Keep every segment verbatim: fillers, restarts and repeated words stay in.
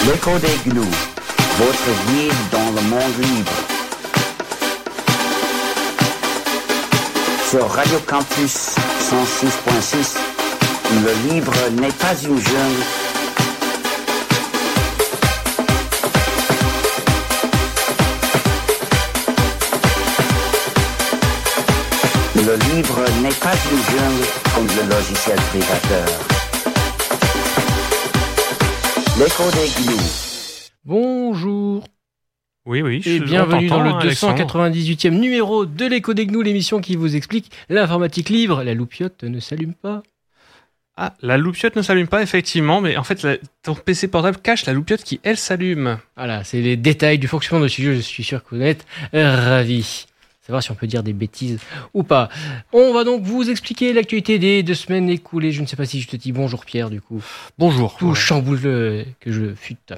L'écho des gnous, votre guide dans le monde libre. Sur Radio Campus cent six point six, le libre n'est pas une jungle. Le livre n'est pas une jungle comme le logiciel privateur. L'écho des gnous. Bonjour. Oui, oui. Et bienvenue dans le deux cent quatre-vingt-dix-huitième numéro de l'écho des gnous, l'émission qui vous explique l'informatique libre. La loupiote ne s'allume pas. Ah, la loupiote ne s'allume pas, effectivement, mais en fait, la, ton P C portable cache la loupiote qui, elle, s'allume. Voilà, c'est les détails du fonctionnement de ce jeu. Je suis sûr que vous êtes ravis. Savoir si on peut dire des bêtises ou pas. On va donc vous expliquer l'actualité des deux semaines écoulées. Je ne sais pas si je te dis bonjour Pierre, du coup. Bonjour. Tout ouais. chamboule que je fute.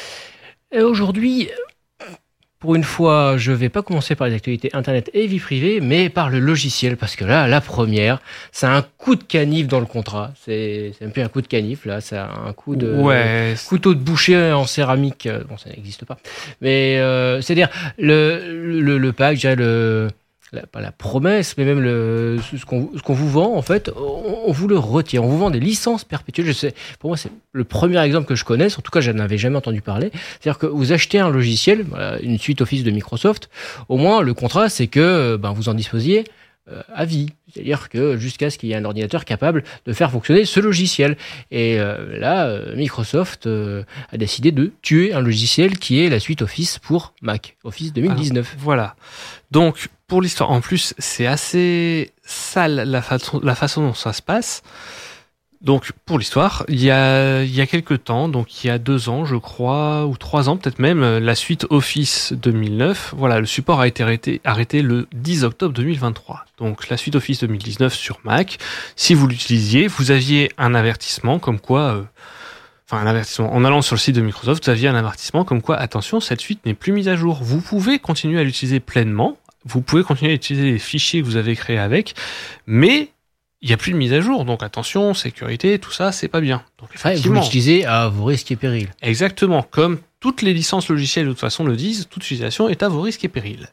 Et aujourd'hui, pour une fois, je vais pas commencer par les actualités internet et vie privée, mais par le logiciel, parce que là, la première, c'est un coup de canif dans le contrat. C'est, c'est même plus un coup de canif, là, c'est un coup de ouais. couteau de boucher en céramique. Bon, ça n'existe pas. Mais euh, c'est-à-dire, le, le, le pack, déjà, le... La, pas la promesse, mais même le, ce, qu'on, ce qu'on vous vend, en fait, on, on vous le retire. On vous vend des licences perpétuelles. Je sais, pour moi, c'est le premier exemple que je connaisse. En tout cas, je n'avais jamais entendu parler. C'est-à-dire que vous achetez un logiciel, voilà, une suite Office de Microsoft. Au moins, le contrat, c'est que ben, vous en disposiez euh, à vie. C'est-à-dire que jusqu'à ce qu'il y ait un ordinateur capable de faire fonctionner ce logiciel. Et euh, là, euh, Microsoft euh, a décidé de tuer un logiciel qui est la suite Office pour Mac, Office deux mille dix-neuf. Alors, voilà. Donc, pour l'histoire, en plus, c'est assez sale la façon, la façon dont ça se passe. Donc, pour l'histoire, il y a, il y a quelques temps, donc il y a deux ans, je crois, ou trois ans, peut-être même, la suite Office deux mille neuf, voilà, le support a été arrêté, arrêté le dix octobre deux mille vingt-trois. Donc, la suite Office deux mille dix-neuf sur Mac, si vous l'utilisiez, vous aviez un avertissement comme quoi... Euh, Enfin, un avertissement. En allant sur le site de Microsoft, vous aviez un avertissement comme quoi, attention, cette suite n'est plus mise à jour. Vous pouvez continuer à l'utiliser pleinement, vous pouvez continuer à utiliser les fichiers que vous avez créés avec, mais il n'y a plus de mise à jour. Donc attention, sécurité, tout ça, c'est pas bien. Donc effectivement, vous l'utilisez à vos risques et périls. Exactement, comme toutes les licences logicielles de toute façon le disent, toute utilisation est à vos risques et périls.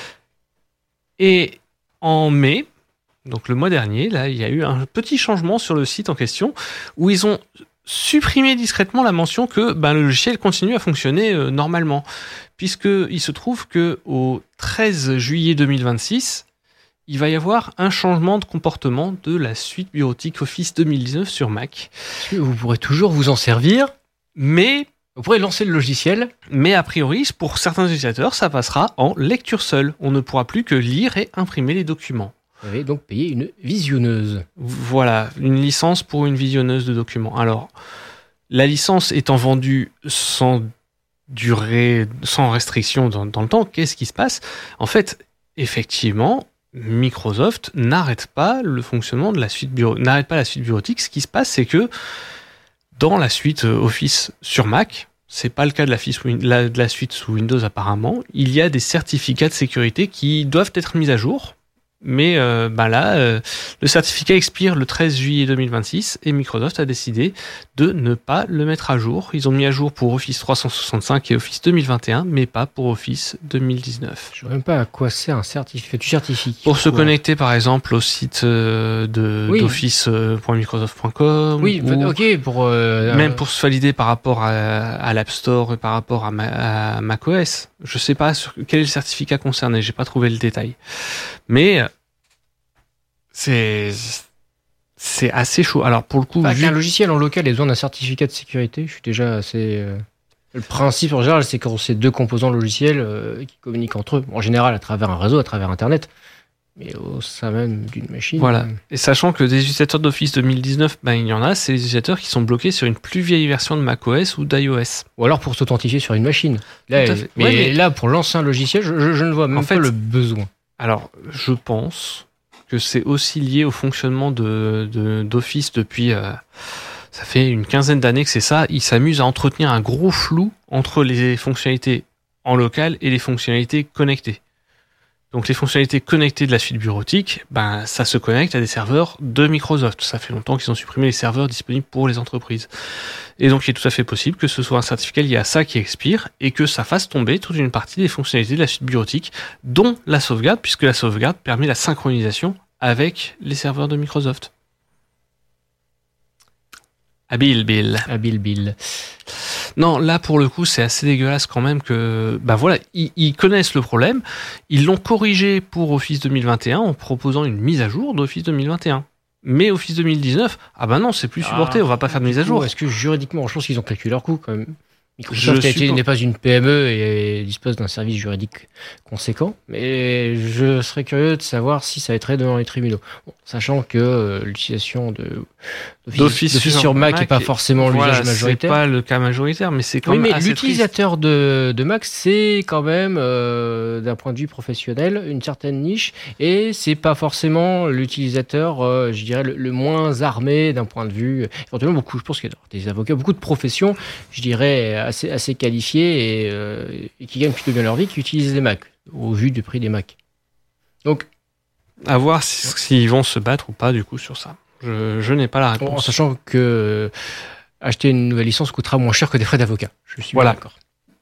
Et en mai, donc le mois dernier, là, il y a eu un petit changement sur le site en question où ils ont supprimer discrètement la mention que ben, le logiciel continue à fonctionner euh, normalement, puisqu'il se trouve qu'au treize juillet deux mille vingt-six, il va y avoir un changement de comportement de la suite bureautique Office deux mille dix-neuf sur Mac. Vous pourrez toujours vous en servir, mais... Vous pourrez lancer le logiciel. Mais a priori, pour certains utilisateurs, ça passera en lecture seule. On ne pourra plus que lire et imprimer les documents. Vous avez donc payé une visionneuse. Voilà, une licence pour une visionneuse de documents. Alors, la licence étant vendue sans durée, sans restriction dans, dans le temps, qu'est-ce qui se passe ? En fait, effectivement, Microsoft n'arrête pas le fonctionnement de la suite bureau, n'arrête pas la suite bureautique. Ce qui se passe, c'est que dans la suite Office sur Mac, c'est pas le cas de la, la, de la suite sous Windows apparemment, il y a des certificats de sécurité qui doivent être mis à jour. Mais euh, bah là, euh, le certificat expire le treize juillet deux mille vingt-six et Microsoft a décidé de ne pas le mettre à jour. Ils ont mis à jour pour Office trois cent soixante-cinq et Office deux mille vingt et un, mais pas pour Office deux mille dix-neuf. Je ne sais même pas à quoi sert un certificat. Tu certifies pour se connecter par exemple au site euh, de, oui. d'office point microsoft point com. Oui, ou ok. Pour, euh, même pour se valider par rapport à, à l'App Store et par rapport à, Ma, à macOS. Je ne sais pas sur quel est le certificat concerné, j'ai pas trouvé le détail. Mais c'est c'est assez chaud. Alors pour le coup, enfin, vu... qu'un logiciel en local ait besoin d'un certificat de sécurité, je suis déjà assez. Euh... Le principe en général, c'est quand c'est deux composants logiciels euh, qui communiquent entre eux, en général à travers un réseau, à travers Internet, mais au sein même d'une machine. Voilà. Euh... Et sachant que des utilisateurs d'Office deux mille dix-neuf, ben il y en a, c'est les utilisateurs qui sont bloqués sur une plus vieille version de macOS ou d'iOS. Ou alors pour s'authentifier sur une machine. Là, mais, mais, mais là, pour lancer un logiciel, je, je, je ne vois même en pas fait, le besoin. Alors, je pense que c'est aussi lié au fonctionnement de, de, d'Office depuis... Euh, ça fait une quinzaine d'années que c'est ça. Ils s'amusent à entretenir un gros flou entre les fonctionnalités en local et les fonctionnalités connectées. Donc les fonctionnalités connectées de la suite bureautique, ben, ça se connecte à des serveurs de Microsoft. Ça fait longtemps qu'ils ont supprimé les serveurs disponibles pour les entreprises. Et donc il est tout à fait possible que ce soit un certificat lié à ça qui expire et que ça fasse tomber toute une partie des fonctionnalités de la suite bureautique, dont la sauvegarde, puisque la sauvegarde permet la synchronisation avec les serveurs de Microsoft. Habile, Bill. Habile, Bill. Non, là, pour le coup, c'est assez dégueulasse quand même que... Bah voilà, ils, ils connaissent le problème. Ils l'ont corrigé pour Office deux mille vingt et un en proposant une mise à jour d'Office deux mille vingt et un. Mais Office deux mille dix-neuf, ah bah non, c'est plus supporté, ah, on va pas faire de mise à jour. Est-ce que juridiquement, je pense qu'ils ont calculé leur coût quand même. Microsoft a été, n'est pas une P M E et dispose d'un service juridique conséquent, mais je serais curieux de savoir si ça va être devant les tribunaux. Bon, sachant que euh, l'utilisation de d'Office, d'Office, d'Office sur Mac n'est pas forcément voilà, l'usage majoritaire. C'est pas le cas majoritaire, mais c'est quand oui, même mais assez l'utilisateur de, de Mac, c'est quand même, euh, d'un point de vue professionnel, une certaine niche, et c'est pas forcément l'utilisateur, euh, je dirais, le, le moins armé d'un point de vue. Éventuellement, beaucoup, je pense qu'il y a des avocats, beaucoup de professions, je dirais, assez, assez qualifiés et, euh, et qui gagnent plutôt bien leur vie, qui utilisent les Mac, au vu du prix des Mac. Donc, à voir s'ils vont se battre ou pas, du coup, sur ça. Je, je n'ai pas la réponse. En sachant que euh, acheter une nouvelle licence coûtera moins cher que des frais d'avocat. Je suis voilà. d'accord.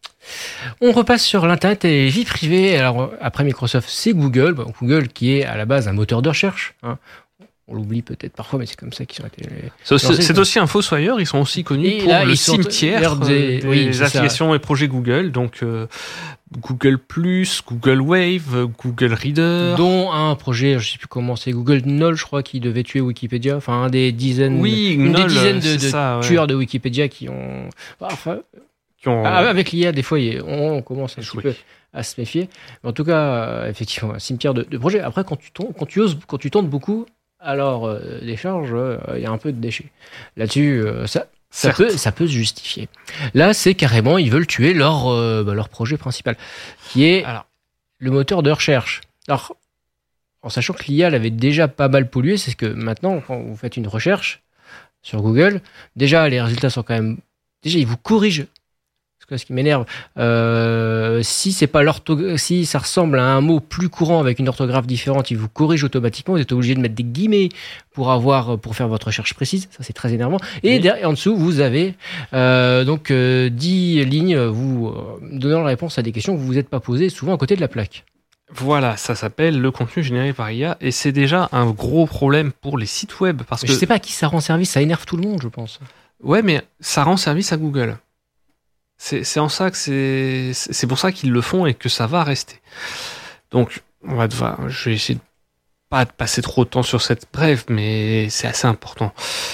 On repasse sur l'internet et vie privée. Alors, après Microsoft, c'est Google. Bon, Google qui est à la base un moteur de recherche. Hein. On l'oublie peut-être parfois, mais c'est comme ça qu'ils ont été. C'est, c'est, c'est aussi un fossoyeur. Ils sont aussi connus et pour là, le cimetière des, des, oui, des applications ça. Et projets Google. Donc euh, Google Plus, Google Wave, Google Reader, dont un projet, je sais plus comment c'est, Google Knoll, je crois, qui devait tuer Wikipédia. Enfin, un des dizaines, oui, une Knoll, des dizaines de, de ça, ouais. tueurs de Wikipédia qui ont. Enfin, qui ont... avec l'I A, des fois, on commence un petit peu à se méfier. Mais en tout cas, effectivement, un cimetière de, de projets. Après, quand tu tombes, quand tu oses, quand tu tentes beaucoup. Alors, euh, les charges, il euh, y a un peu de déchets. Là-dessus, euh, ça, ça, peut, ça peut se justifier. Là, c'est carrément, ils veulent tuer leur, euh, bah, leur projet principal, qui est Alors, le moteur de recherche. Alors, en sachant que l'I A l'avait déjà pas mal pollué, c'est que maintenant, quand vous faites une recherche sur Google, déjà, les résultats sont quand même... Déjà, ils vous corrigent. Ce qui m'énerve, euh, si c'est pas l'orthographe, si ça ressemble à un mot plus courant avec une orthographe différente, il vous corrige automatiquement. Vous êtes obligé de mettre des guillemets pour avoir, pour faire votre recherche précise. Ça, c'est très énervant. Et oui. derrière, en dessous, vous avez euh, donc euh, dix lignes, vous euh, donnant la réponse à des questions que vous vous êtes pas posées, souvent à côté de la plaque. Voilà, ça s'appelle le contenu généré par I A et c'est déjà un gros problème pour les sites web parce mais que je sais pas à qui ça rend service, ça énerve tout le monde, je pense. Ouais, mais ça rend service à Google. C'est, c'est en ça que c'est, c'est pour ça qu'ils le font et que ça va rester. Donc, on va devoir, je vais essayer de pas de passer trop de temps sur cette brève, mais c'est assez important.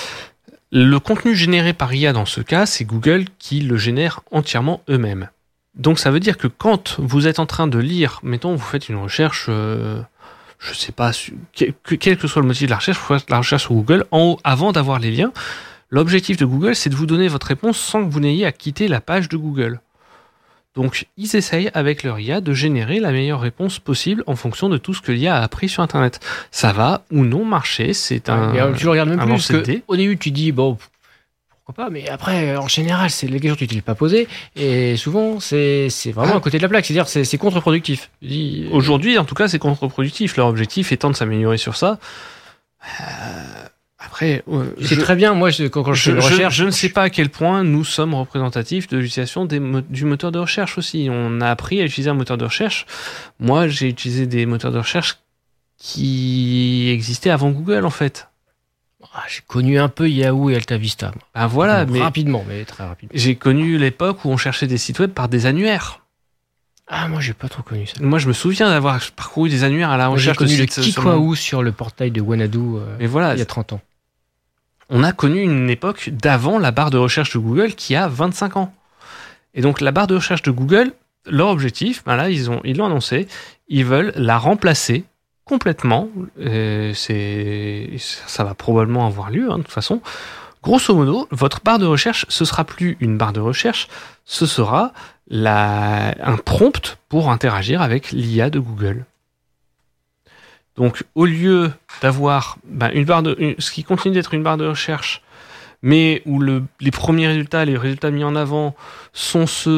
Le contenu généré par I A dans ce cas, c'est Google qui le génère entièrement eux-mêmes. Donc, ça veut dire que quand vous êtes en train de lire, mettons, vous faites une recherche, euh, je sais pas, quel que soit le motif de la recherche, vous faites la recherche sur Google, en haut, avant d'avoir les liens. L'objectif de Google, c'est de vous donner votre réponse sans que vous n'ayez à quitter la page de Google. Donc, ils essayent avec leur I A de générer la meilleure réponse possible en fonction de tout ce que l'I A a appris sur Internet. Ça va ou non marcher, c'est un. Et tu le regardes même plus parce que au début tu dis bon pourquoi pas, mais après en général c'est les questions que tu t'es pas posées et souvent c'est c'est vraiment ah. à côté de la plaque, c'est-à-dire c'est c'est contre-productif. Dis... Aujourd'hui, en tout cas, c'est contre-productif. Leur objectif étant de s'améliorer sur ça. Euh... Après, euh, c'est je, très bien. Moi, je, quand, quand je, je fais recherche, je, je ne sais pas à quel point nous sommes représentatifs de l'utilisation des, du moteur de recherche aussi. On a appris à utiliser un moteur de recherche. Moi, j'ai utilisé des moteurs de recherche qui existaient avant Google, en fait. Ah, j'ai connu un peu Yahoo et AltaVista. Ben voilà, Donc, mais rapidement, mais très rapidement. J'ai connu l'époque où on cherchait des sites web par des annuaires. Ah, moi, j'ai pas trop connu ça. Moi, je me souviens d'avoir parcouru des annuaires à la recherche de sites. J'ai connu le Kikwahoo sur, sur le portail de Wanadu euh, mais voilà, il y a trente ans. On a connu une époque d'avant la barre de recherche de Google qui a vingt-cinq ans. Et donc, la barre de recherche de Google, leur objectif, ben là, ils ont, ils l'ont annoncé, ils veulent la remplacer complètement. Euh, c'est, ça va probablement avoir lieu, hein, de toute façon. Grosso modo, votre barre de recherche, ce sera plus une barre de recherche, ce sera la, un prompt pour interagir avec l'I A de Google. Donc, au lieu d'avoir ben, une barre de, une, ce qui continue d'être une barre de recherche, mais où le, les premiers résultats, les résultats mis en avant, sont ceux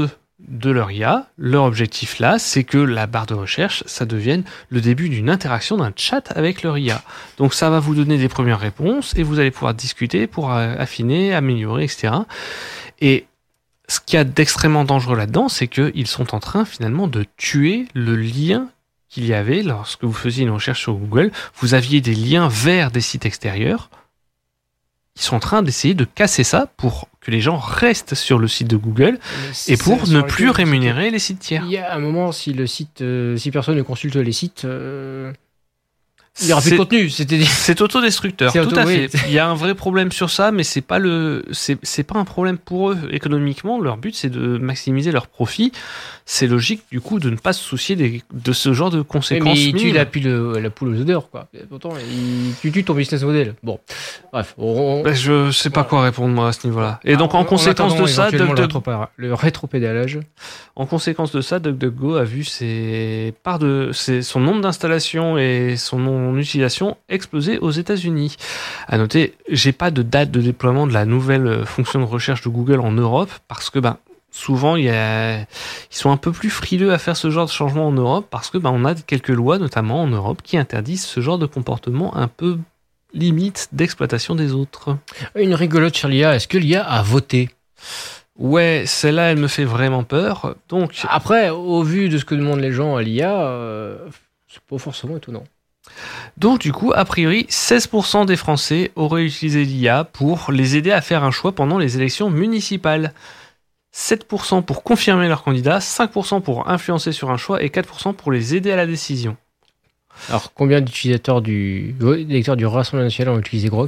de leur I A, leur objectif là, c'est que la barre de recherche, ça devienne le début d'une interaction, d'un chat avec leur I A. Donc ça va vous donner des premières réponses et vous allez pouvoir discuter pour affiner, améliorer, et cetera. Et ce qu'il y a d'extrêmement dangereux là-dedans, c'est qu'ils sont en train finalement de tuer le lien qu'il y avait lorsque vous faisiez une recherche sur Google. Vous aviez des liens vers des sites extérieurs. Ils sont en train d'essayer de casser ça pour que les gens restent sur le site de Google et pour ne plus rémunérer les sites tiers. Il y a un moment, si le site, euh, si personne ne consulte les sites, euh, il n'y aura plus de contenu. C'est, c'est autodestructeur, c'est tout auto, à oui. fait. Il y a un vrai problème sur ça, mais c'est pas le, c'est, c'est pas un problème pour eux économiquement. Leur but, c'est de maximiser leur profit. C'est logique, du coup, de ne pas se soucier des, de ce genre de conséquences. Mais il tue minimes. la, le, la poule aux odeurs, quoi. Pourtant, il, tu tues ton business model. Bon, bref. On, Ben, je sais pas quoi répondre, moi, à ce niveau-là. Et donc, en, en conséquence de ça, le, Duck, rétro- le rétropédalage. En conséquence de ça, DuckDuckGo a vu ses parts de, ses, son nombre d'installations et son nombre d'utilisation exploser aux États-Unis. À noter, j'ai pas de date de déploiement de la nouvelle fonction de recherche de Google en Europe parce que, ben, souvent, il y a, ils sont un peu plus frileux à faire ce genre de changement en Europe parce que, ben, on a quelques lois, notamment en Europe, qui interdisent ce genre de comportement un peu limite d'exploitation des autres. Une rigolote sur l'I A. Est-ce que l'I A a voté ? Ouais, celle-là, elle me fait vraiment peur. Donc, après, au vu de ce que demandent les gens à l'I A, euh, c'est pas forcément étonnant. Donc, du coup, a priori, seize pour cent des Français auraient utilisé l'I A pour les aider à faire un choix pendant les élections municipales. sept pour cent pour confirmer leur candidat, cinq pour cent pour influencer sur un choix et quatre pour cent pour les aider à la décision. Alors, combien d'utilisateurs du, d'électeurs du Rassemblement national ont utilisé Grok ?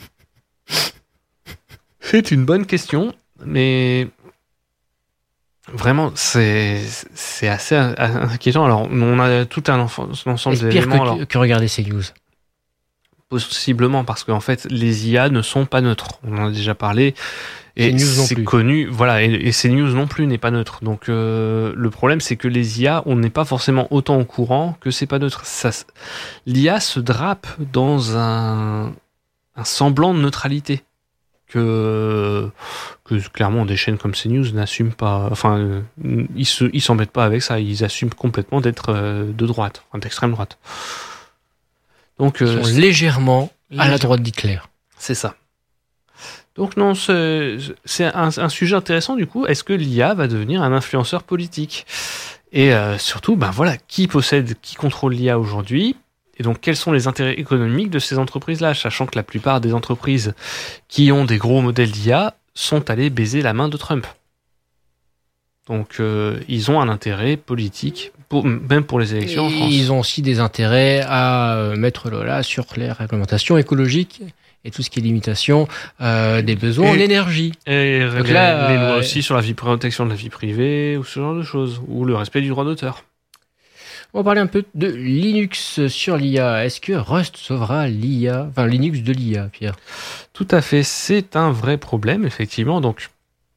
C'est une bonne question, mais vraiment, c'est, c'est assez inquiétant. Alors, on a tout un, enfant, un ensemble Est-ce d'éléments. Pire que, alors, que regarder ces news. Possiblement, parce qu'en fait, les I A ne sont pas neutres. On en a déjà parlé. Et news non c'est plus. connu, voilà, et, et ces news non plus n'est pas neutre. Donc euh, le problème, c'est que les I A, on n'est pas forcément autant au courant que c'est pas neutre. Ça, l'I A se drape dans un, un semblant de neutralité que, que clairement des chaînes comme CNews n'assument pas. Enfin, euh, ils se, ils s'embêtent pas avec ça. Ils assument complètement d'être euh, de droite, enfin, d'extrême droite. Donc, Ils euh, sont légèrement à la droite d'Hitler. C'est ça. Donc non, c'est, c'est un, un sujet intéressant du coup. Est-ce que l'I A va devenir un influenceur politique ? Et euh, surtout, ben voilà, qui possède, qui contrôle l'I A aujourd'hui ? Et donc, quels sont les intérêts économiques de ces entreprises-là ? Sachant que la plupart des entreprises qui ont des gros modèles d'I A sont allées baiser la main de Trump. Donc, euh, ils ont un intérêt politique, pour, même pour les élections en France. Ils ont aussi des intérêts à mettre là sur les réglementations écologiques et tout ce qui est limitation euh, des besoins et, en énergie. Et Donc les, là, les lois euh, aussi sur la vie, protection de la vie privée, ou ce genre de choses, ou le respect du droit d'auteur. On va parler un peu de Linux sur l'I A. Est-ce que Rust sauvera l'I A, enfin Linux de l'I A, Pierre ? Tout à fait, c'est un vrai problème, effectivement. Donc,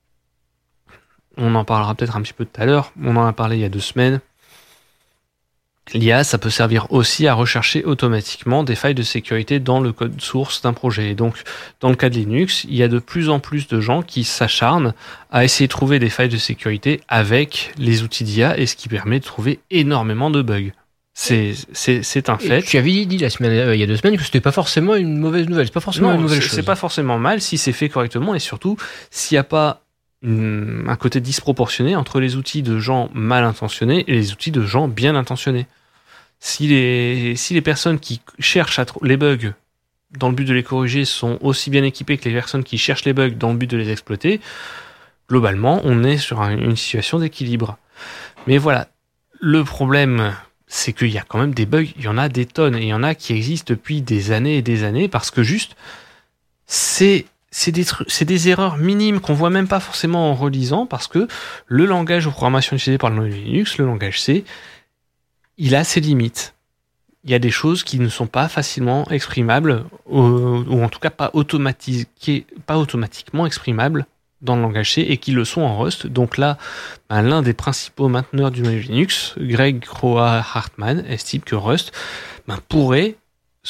on en parlera peut-être un petit peu tout à l'heure. On en a parlé il y a deux semaines. L'I A, ça peut servir aussi à rechercher automatiquement des failles de sécurité dans le code source d'un projet. Et donc, dans le cas de Linux, il y a de plus en plus de gens qui s'acharnent à essayer de trouver des failles de sécurité avec les outils d'I A, et ce qui permet de trouver énormément de bugs. C'est, c'est, c'est un fait. Et tu avais dit la semaine, euh, il y a deux semaines que c'était pas forcément une mauvaise nouvelle. C'est pas forcément Non, une nouvelle c'est, chose. c'est pas forcément mal si c'est fait correctement, et surtout s'il n'y a pas une, un côté disproportionné entre les outils de gens mal intentionnés et les outils de gens bien intentionnés. Si les, si les personnes qui cherchent à tr- les bugs dans le but de les corriger sont aussi bien équipées que les personnes qui cherchent les bugs dans le but de les exploiter, globalement, on est sur un, une situation d'équilibre. Mais voilà, le problème, c'est qu'il y a quand même des bugs, il y en a des tonnes, et il y en a qui existent depuis des années et des années, parce que juste, c'est, c'est, des, tru- c'est des erreurs minimes qu'on voit même pas forcément en relisant, parce que le langage de programmation utilisé par le noyau Linux, le langage C, il a ses limites. Il y a des choses qui ne sont pas facilement exprimables, ou, ou en tout cas pas, automatiquées, pas automatiquement exprimables dans le langage C, et qui le sont en Rust. Donc là, ben, l'un des principaux mainteneurs du noyau Linux, Greg Kroah-Hartman, estime que Rust ben, pourrait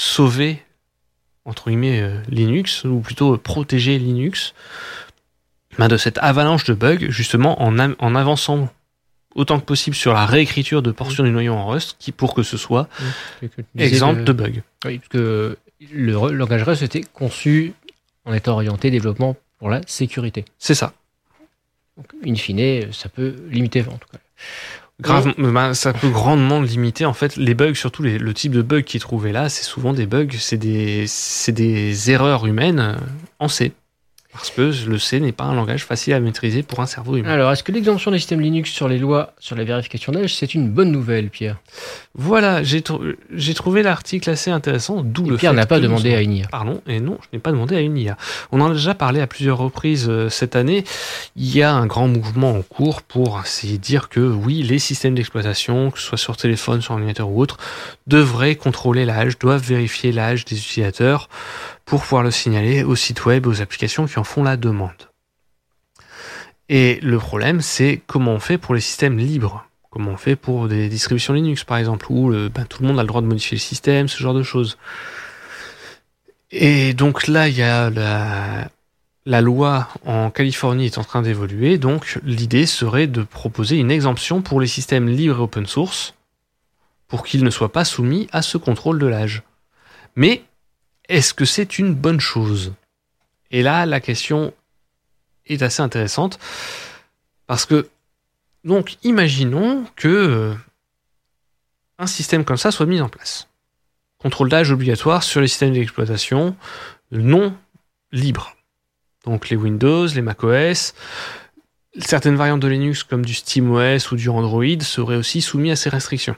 sauver, entre guillemets, euh, Linux, ou plutôt euh, protéger Linux, ben, de cette avalanche de bugs, justement en, a- en avançant autant que possible sur la réécriture de portions mmh. du noyau en Rust, qui, pour que ce soit mmh. exemple de... de bugs. Oui, parce que le re- langage Rust était conçu en étant orienté développement pour la sécurité. C'est ça. Donc, in fine, ça peut limiter, en tout cas. Grave, ben, ça peut grandement limiter en fait les bugs, surtout les, le type de bug qui est trouvé là, c'est souvent des bugs, c'est des, c'est des erreurs humaines en C. Parce que le C n'est pas un langage facile à maîtriser pour un cerveau humain. Alors, est-ce que l'exemption des systèmes Linux sur les lois sur la vérification d'âge, c'est une bonne nouvelle, Pierre ? Voilà, j'ai, tr- j'ai trouvé l'article assez intéressant, d'où et le Pierre fait n'a pas que demandé nous... à une I A. Pardon, et non, je n'ai pas demandé à une I A. On en a déjà parlé à plusieurs reprises euh, cette année. Il y a un grand mouvement en cours pour essayer de dire que oui, les systèmes d'exploitation, que ce soit sur téléphone, sur ordinateur ou autre, devraient contrôler l'âge, doivent vérifier l'âge des utilisateurs pour pouvoir le signaler aux sites web, aux applications qui en font la demande. Et le problème, c'est comment on fait pour les systèmes libres. Comment on fait pour des distributions Linux, par exemple, où le, ben, tout le monde a le droit de modifier le système, ce genre de choses. Et donc là, il y a la, la loi en Californie est en train d'évoluer, donc l'idée serait de proposer une exemption pour les systèmes libres et open source, pour qu'ils ne soient pas soumis à ce contrôle de l'âge. Mais est-ce que c'est une bonne chose ? Et là, la question est assez intéressante, parce que, donc, imaginons que euh, un système comme ça soit mis en place. Contrôle d'âge obligatoire sur les systèmes d'exploitation non libres. Donc les Windows, les macOS, certaines variantes de Linux comme du SteamOS ou du Android seraient aussi soumis à ces restrictions.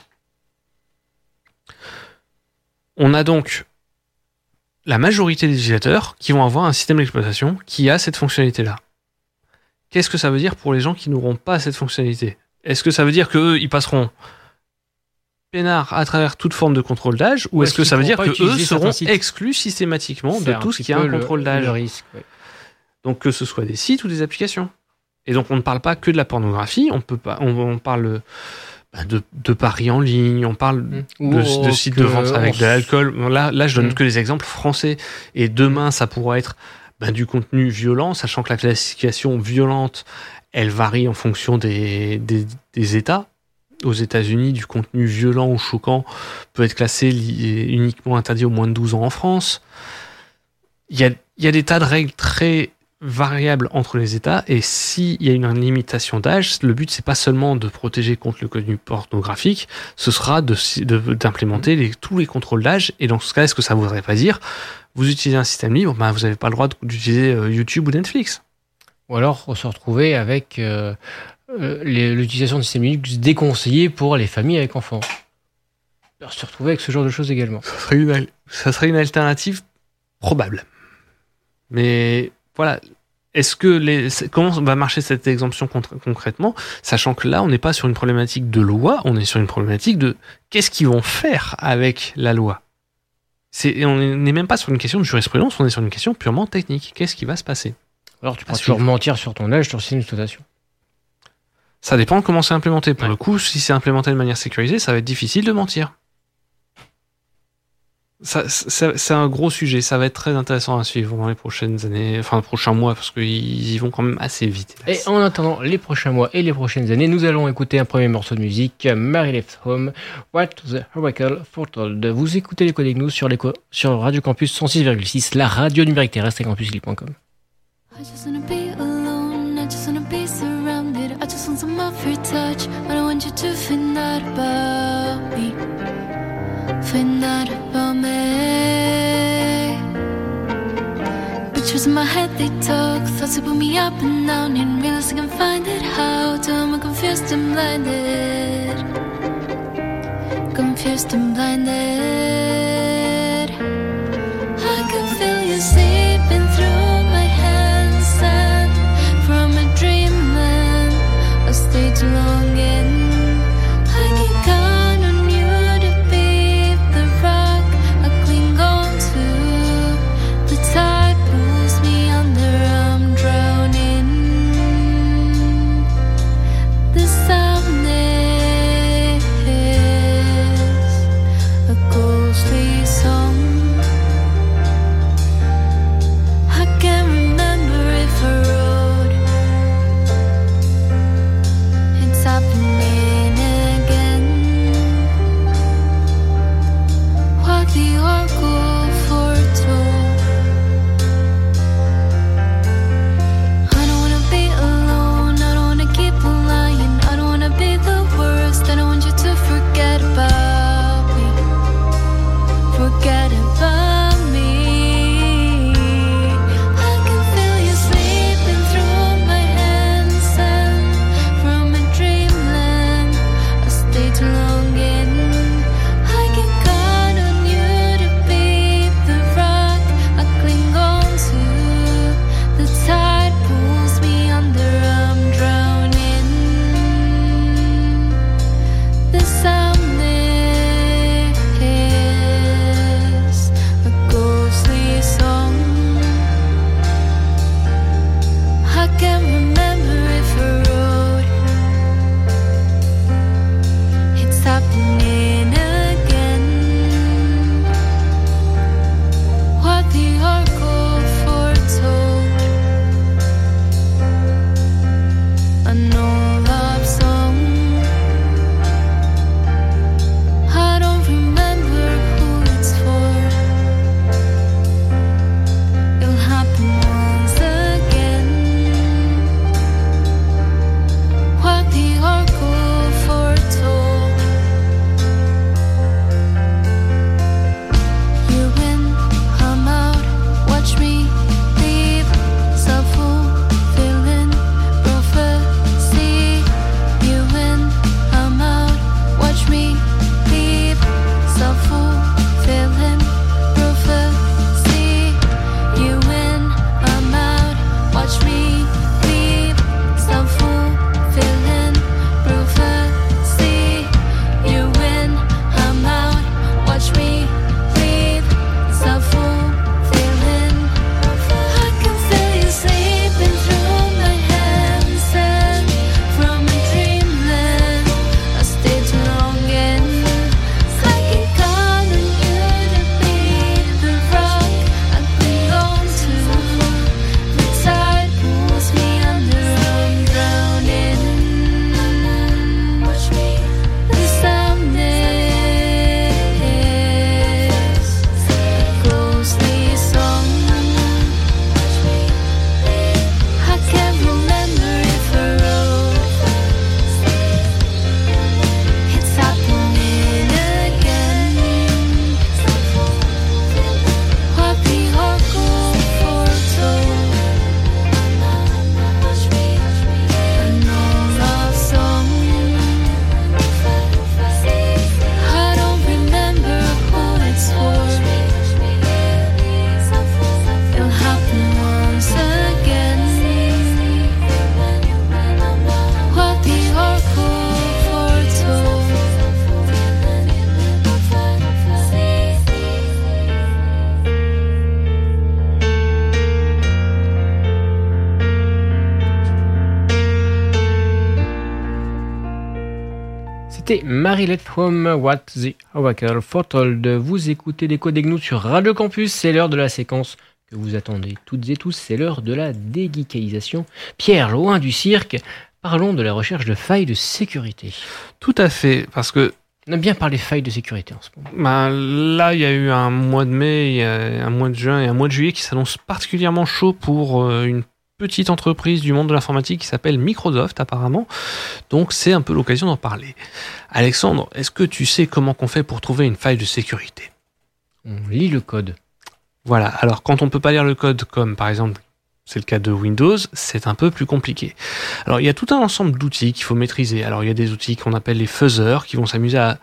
On a donc la majorité des utilisateurs qui vont avoir un système d'exploitation qui a cette fonctionnalité-là. Qu'est-ce que ça veut dire pour les gens qui n'auront pas cette fonctionnalité ? Est-ce que ça veut dire qu'eux, ils passeront peinard à travers toute forme de contrôle d'âge, ou, ou est-ce, est-ce que ça veut dire qu'eux seront exclus systématiquement de tout ce qui a un contrôle le, d'âge ? Le risque, ouais. Donc que ce soit des sites ou des applications. Et donc on ne parle pas que de la pornographie, on peut pas, on, on parle de, de paris en ligne, on parle mmh. de, de, de sites de vente avec de l'alcool. Là, là je donne mmh. que les exemples français. Et demain, ça pourra être ben, du contenu violent, sachant que la classification violente, elle varie en fonction des, des, des États. Aux États-Unis, du contenu violent ou choquant peut être classé li- uniquement interdit aux moins de douze ans en France. Il y a, il y a des tas de règles très variables entre les États, et s'il y a une limitation d'âge, le but, c'est pas seulement de protéger contre le contenu pornographique, ce sera de, de, d'implémenter les, tous les contrôles d'âge. Et dans ce cas, est-ce que ça ne voudrait pas dire vous utilisez un système libre, ben vous n'avez pas le droit d'utiliser YouTube ou Netflix ? Ou alors, on se retrouver avec euh, euh, les, l'utilisation de systèmes Linux déconseillés pour les familles avec enfants. On se retrouver avec ce genre de choses également. Ça serait une, ça serait une alternative probable. Mais voilà, est-ce que les, comment va marcher cette exemption concrètement, sachant que là, on n'est pas sur une problématique de loi, on est sur une problématique de qu'est-ce qu'ils vont faire avec la loi. C'est, on n'est même pas sur une question de jurisprudence, on est sur une question purement technique. Qu'est-ce qui va se passer ? Alors tu peux toujours mentir sur ton âge, sur le système d'exploitation. Ça dépend de comment c'est implémenté. Pour ouais. le coup, si c'est implémenté de manière sécurisée, ça va être difficile de mentir. Ça, ça, c'est un gros sujet, ça va être très intéressant à suivre dans les prochaines années, enfin les prochains mois, parce qu'ils y vont quand même assez vite. Et en attendant les prochains mois et les prochaines années, nous allons écouter un premier morceau de musique, Mary Left Home, What the Oracle Foretold. Vous écoutez les Codes News sur, les co- sur Radio Campus cent six virgule six, la radio numérique terrestre et campus point com. I just wanna be alone, I just wanna be surrounded, I just want some of your touch, I don't want you to think that about me, think that about me. Pictures in my head they talk, thoughts that put me up and down, and realize I can find it how to, I'm confused and blinded, confused and blinded. I can feel you seeping through my hands, and from a dreamland, a state longing. I can count on you to be the rock I cling on to. The tide pulls me under, I'm drowning. The sound is a ghost C'était Marie-Let from What the Oracle Foretold. Vous écoutez des codes Gnous sur Radio Campus. C'est l'heure de la séquence que vous attendez toutes et tous. C'est l'heure de la dégeekalisation. Pierre, loin du cirque, parlons de la recherche de failles de sécurité. Tout à fait, parce que On aime bien parler failles de sécurité en ce moment. ben, là, il y a eu un mois de mai, il y a un mois de juin et un mois de juillet qui s'annoncent particulièrement chaud pour euh, une petite entreprise du monde de l'informatique qui s'appelle Microsoft apparemment. Donc c'est un peu l'occasion d'en parler. Alexandre, est-ce que tu sais comment qu'on fait pour trouver une faille de sécurité ? On lit le code. Voilà, alors quand on peut pas lire le code, comme par exemple c'est le cas de Windows, c'est un peu plus compliqué. Alors il y a tout un ensemble d'outils qu'il faut maîtriser. Alors il y a des outils qu'on appelle les fuzzers qui vont s'amuser à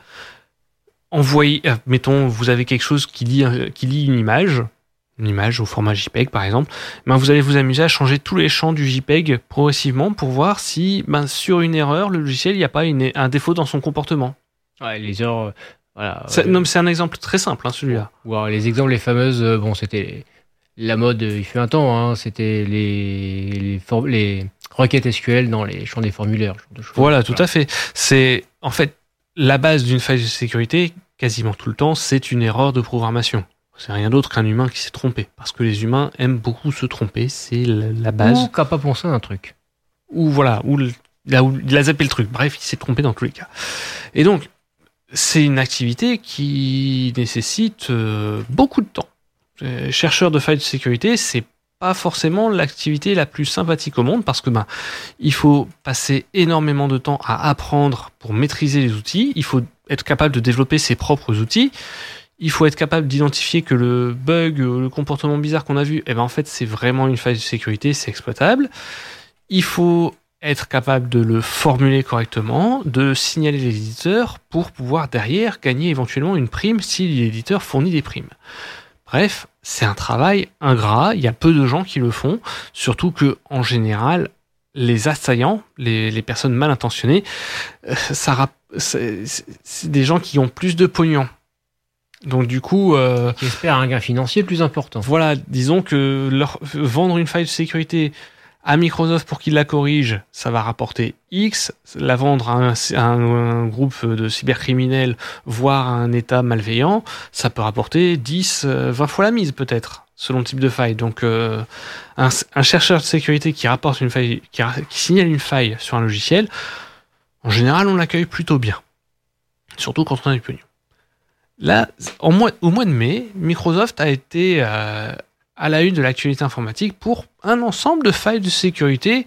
envoyer, euh, mettons vous avez quelque chose qui lit, euh, qui lit une image, une image au format JPEG par exemple, ben, vous allez vous amuser à changer tous les champs du JPEG progressivement pour voir si ben, sur une erreur, le logiciel, il n'y a pas une, un défaut dans son comportement. Ouais, les heures, euh, voilà. C'est, euh, non, mais c'est un exemple très simple, hein, celui-là. Ou alors les exemples, les fameuses, euh, bon, c'était la mode, euh, il fut un temps, hein, c'était les, les, for- les requêtes S Q L dans les champs des formulaires. ce genre de choses. Voilà, tout à fait. C'est en fait la base d'une faille de sécurité, quasiment tout le temps, c'est une erreur de programmation. C'est rien d'autre qu'un humain qui s'est trompé. Parce que les humains aiment beaucoup se tromper, c'est la, la base. Ou qu'a pas pensé à un truc. Ou voilà, ou le- là où il a zappé le truc. Bref, il s'est trompé dans tous les cas. Et donc, c'est une activité qui nécessite euh, beaucoup de temps. Euh, chercheur de failles de sécurité, c'est pas forcément l'activité la plus sympathique au monde parce que ben il faut passer énormément de temps à apprendre pour maîtriser les outils. Il faut être capable de développer ses propres outils. Il faut être capable d'identifier que le bug, le comportement bizarre qu'on a vu, eh ben en fait c'est vraiment une faille de sécurité, c'est exploitable. Il faut être capable de le formuler correctement, de signaler l'éditeur pour pouvoir derrière gagner éventuellement une prime si l'éditeur fournit des primes. Bref, c'est un travail ingrat, il y a peu de gens qui le font, surtout que en général, les assaillants, les, les personnes mal intentionnées, euh, ça, rap- c'est, c'est- c'est des gens qui ont plus de pognon. Donc du coup, euh, Qui espère un gain financier plus important. voilà, disons que leur, vendre une faille de sécurité à Microsoft pour qu'il la corrige, ça va rapporter X. La vendre à un, à un- un groupe de cybercriminels, voire à un État malveillant, ça peut rapporter dix, euh, vingt fois la mise peut-être, selon le type de faille. Donc euh, un, un chercheur de sécurité qui rapporte une faille, qui, ra- qui signale une faille sur un logiciel, en général on l'accueille plutôt bien. Surtout quand on a du pognon. Là, en mois, au mois de mai, Microsoft a été euh, à la une de l'actualité informatique pour un ensemble de failles de sécurité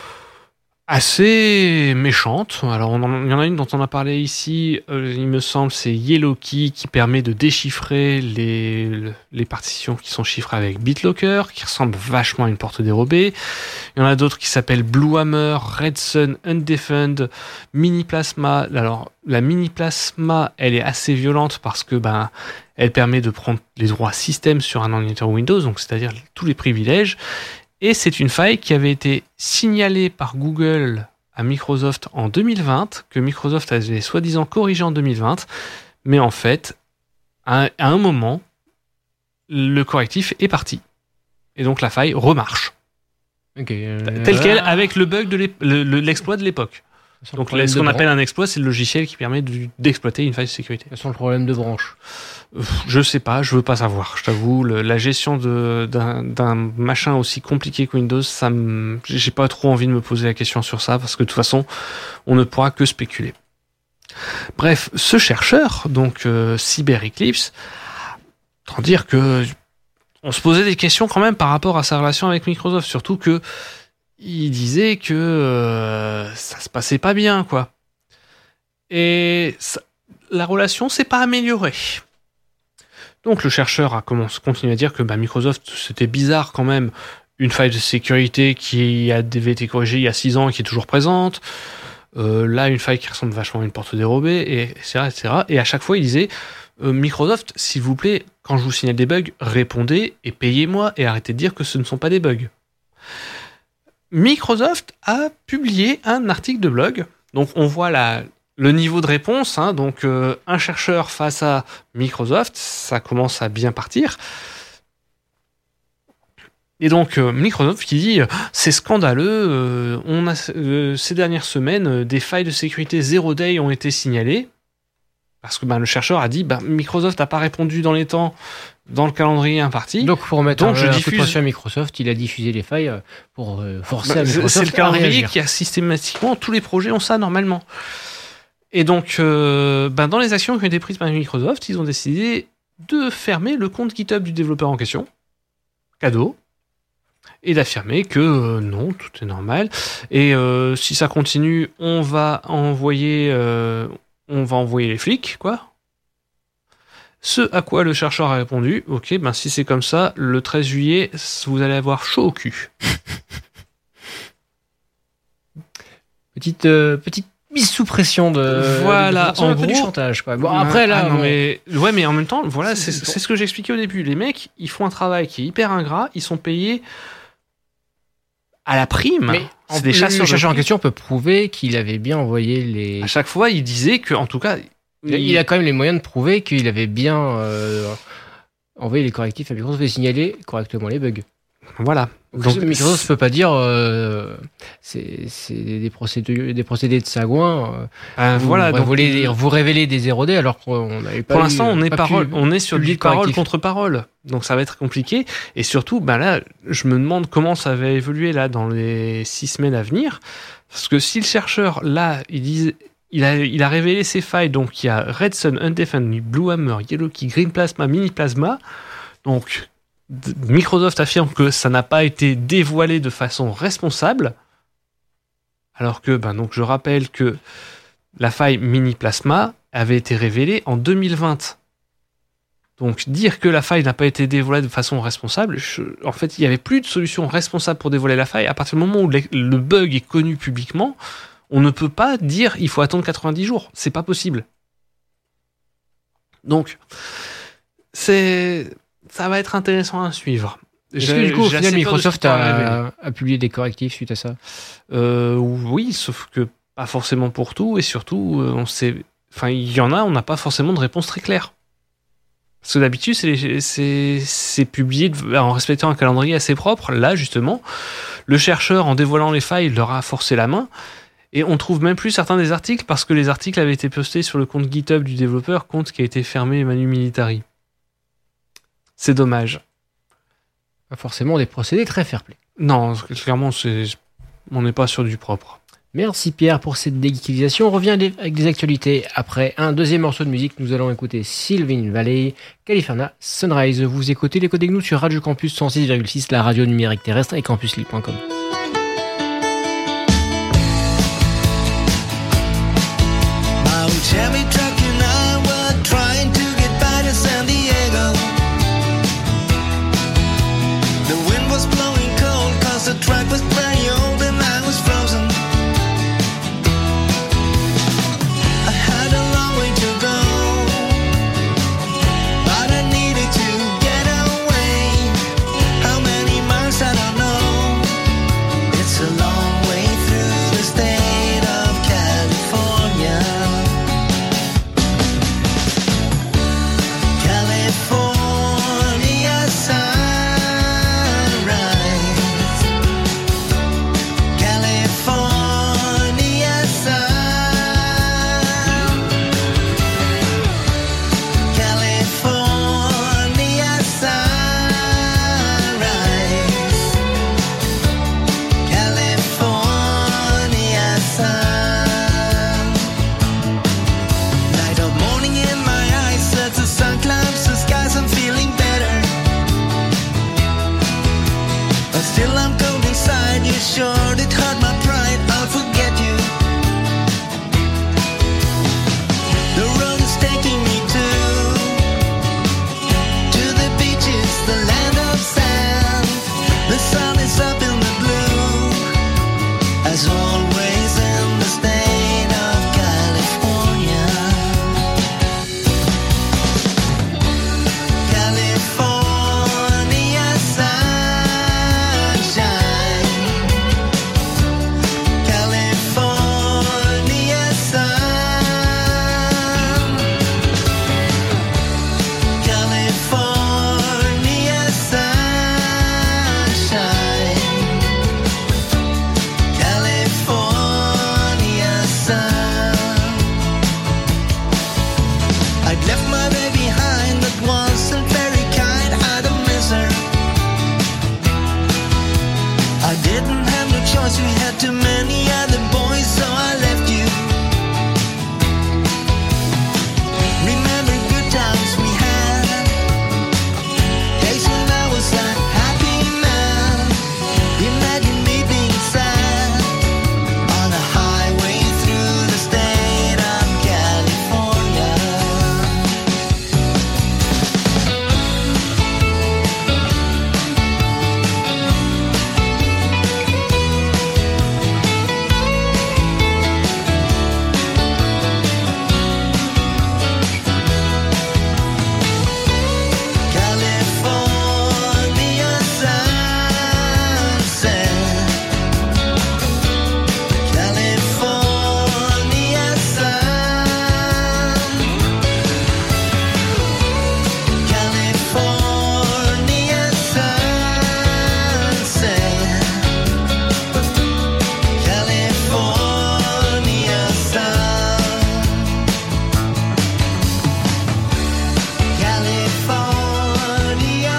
assez méchantes. Alors, on en- il y en a une dont on a parlé ici, euh, il me semble, c'est YellowKey qui permet de déchiffrer les, les partitions qui sont chiffrées avec BitLocker, qui ressemble vachement à une porte dérobée. Il y en a d'autres qui s'appellent Bluehammer, Red Sun, Undefend, Mini Plasma. Alors, la Mini Plasma, elle est assez violente parce que ben, elle permet de prendre les droits système sur un ordinateur Windows, donc c'est-à-dire tous les privilèges. Et c'est une faille qui avait été signalée par Google à Microsoft en deux mille vingt, que Microsoft avait soi-disant corrigé en deux mille vingt, mais en fait, à, à un moment, le correctif est parti. Et donc la faille remarche. Ok, euh, Tel quel, ah, avec le bug de l'ép- le- le- l'exploit de l'époque. sans Donc problème ce de qu'on bran- appelle un exploit, c'est le logiciel qui permet de- d'exploiter une faille de sécurité. Sans le problème de branche. Euh, Je sais pas, je veux pas savoir. Je t'avoue, le- la gestion de- d'un d'un machin aussi compliqué que Windows, ça me, j'ai pas trop envie de me poser la question sur ça parce que de toute façon, on ne pourra que spéculer. Bref, ce chercheur, donc euh, CyberEclipse, tant dire que on se posait des questions quand même par rapport à sa relation avec Microsoft, surtout que il disait que euh, ça se passait pas bien, quoi. Et ça- la relation s'est pas améliorée. Donc le chercheur a commencé, continué à dire que bah, Microsoft, c'était bizarre quand même, une faille de sécurité qui a avait été corrigée il y a six ans et qui est toujours présente. Euh, là, une faille qui ressemble vachement à une porte dérobée, et, etc., et cetera. Et à chaque fois, il disait euh, Microsoft, s'il vous plaît, quand je vous signale des bugs, répondez et payez-moi et arrêtez de dire que ce ne sont pas des bugs. Microsoft a publié un article de blog. Donc on voit la, le niveau de réponse. Hein, donc euh, un chercheur face à Microsoft, ça commence à bien partir. Et donc euh, Microsoft qui dit « c'est scandaleux, euh, on a, euh, ces dernières semaines, euh, des failles de sécurité zero day ont été signalées. » Parce que ben, le chercheur a dit bah, « Microsoft n'a pas répondu dans les temps, dans le calendrier imparti. » Donc pour mettre Donc, un, je un diffuse- coup de pression à Microsoft, il a diffusé les failles euh, pour euh, forcer Bah, à c'est- Microsoft c'est le à calendrier réagir. qui a systématiquement, tous les projets ont ça normalement. Et donc, euh, ben, dans les actions qui ont été prises par Microsoft, ils ont décidé de fermer le compte GitHub du développeur en question, cadeau, et d'affirmer que euh, non, tout est normal. Et euh, si ça continue, on va envoyer, euh, on va envoyer les flics, quoi. Ce à quoi le chercheur a répondu, ok, ben si c'est comme ça, le treize juillet, vous allez avoir chaud au cul. Petite, euh, petite mise sous pression de. Voilà, de- c'est en un peu du gros- chantage, quoi. Bon, après, là. Ah, non, bon, mais... Ouais, mais en même temps, voilà, c'est C'est- c'est ce que j'expliquais au début. Les mecs, ils font un travail qui est hyper ingrat, ils sont payés à la prime. mais c'est en- des le chasseurs de chercheur en prix. question peut prouver qu'il avait bien envoyé les. À chaque fois, il disait que, en tout cas, Il a- il a quand même les moyens de prouver qu'il avait bien euh, envoyé les correctifs à Microsoft et signalé correctement les bugs. voilà. Donc, Donc, Microsoft ne peut pas dire euh, c'est c'est des procédés, des procédés de sagouin. euh, euh, vous, voilà. Donc, révélez, vous révélez des zéro D alors qu'on n'avait pas. pour eu- l'instant, on est pas parole, pu on est sur publier du de parole correctif. contre parole. Donc, ça va être compliqué. Et surtout, ben là, je me demande comment ça va évoluer là dans les six semaines à venir. Parce que si le chercheur, là, il dit, il a, il a révélé ses failles, donc il y a Red Sun, Undefined, Blue Hammer, Yellow Key, Green Plasma, Mini Plasma. Donc, d- Microsoft affirme que ça n'a pas été dévoilé de façon responsable. Alors que, ben donc, je rappelle que la faille Mini Plasma avait été révélée en deux mille vingt. Donc, dire que la faille n'a pas été dévoilée de façon responsable, je- en fait, il n'y avait plus de solution responsable pour dévoiler la faille. À partir du moment où le, le bug est connu publiquement, on ne peut pas dire il faut attendre quatre-vingt-dix jours. C'est pas possible. Donc, c'est, ça va être intéressant à suivre. Est-ce J'ai- que du coup, au j'ai final, assez peur de ce Microsoft qu'il pourra révéler. a, a publié des correctifs suite à ça? Euh, oui, sauf que pas forcément pour tout, et surtout, euh, on sait, enfin, il y en a, on n'a pas forcément de réponse très claire. Parce que d'habitude, c'est, c'est, c'est publié de- en respectant un calendrier assez propre. Là, justement, le chercheur, en dévoilant les failles, leur a forcé la main. Et on trouve même plus certains des articles parce que les articles avaient été postés sur le compte GitHub du développeur, compte qui a été fermé manu militari. C'est dommage. Pas forcément des procédés très fair-play. Non, clairement, c'est, on n'est pas sur du propre. Merci Pierre pour cette déguisation. On revient des- avec des actualités après un deuxième morceau de musique. Nous allons écouter Sylvain Valley, California Sunrise. Vous écoutez les Codes Gnous sur Radio Campus cent six virgule six, la radio numérique terrestre et campusly point com. My Chevy truck and I were trying to get by to San Diego. The wind was blowing cold cause the track was very old and I was frozen. I had a long way to go, but I needed to get away. How many miles I don't know. too many other boys, so I left you. Remember good times we had, days when I was a happy man. Imagine me being sad on a highway through the state of California. California sunset, California sun, California sunset, California sun, California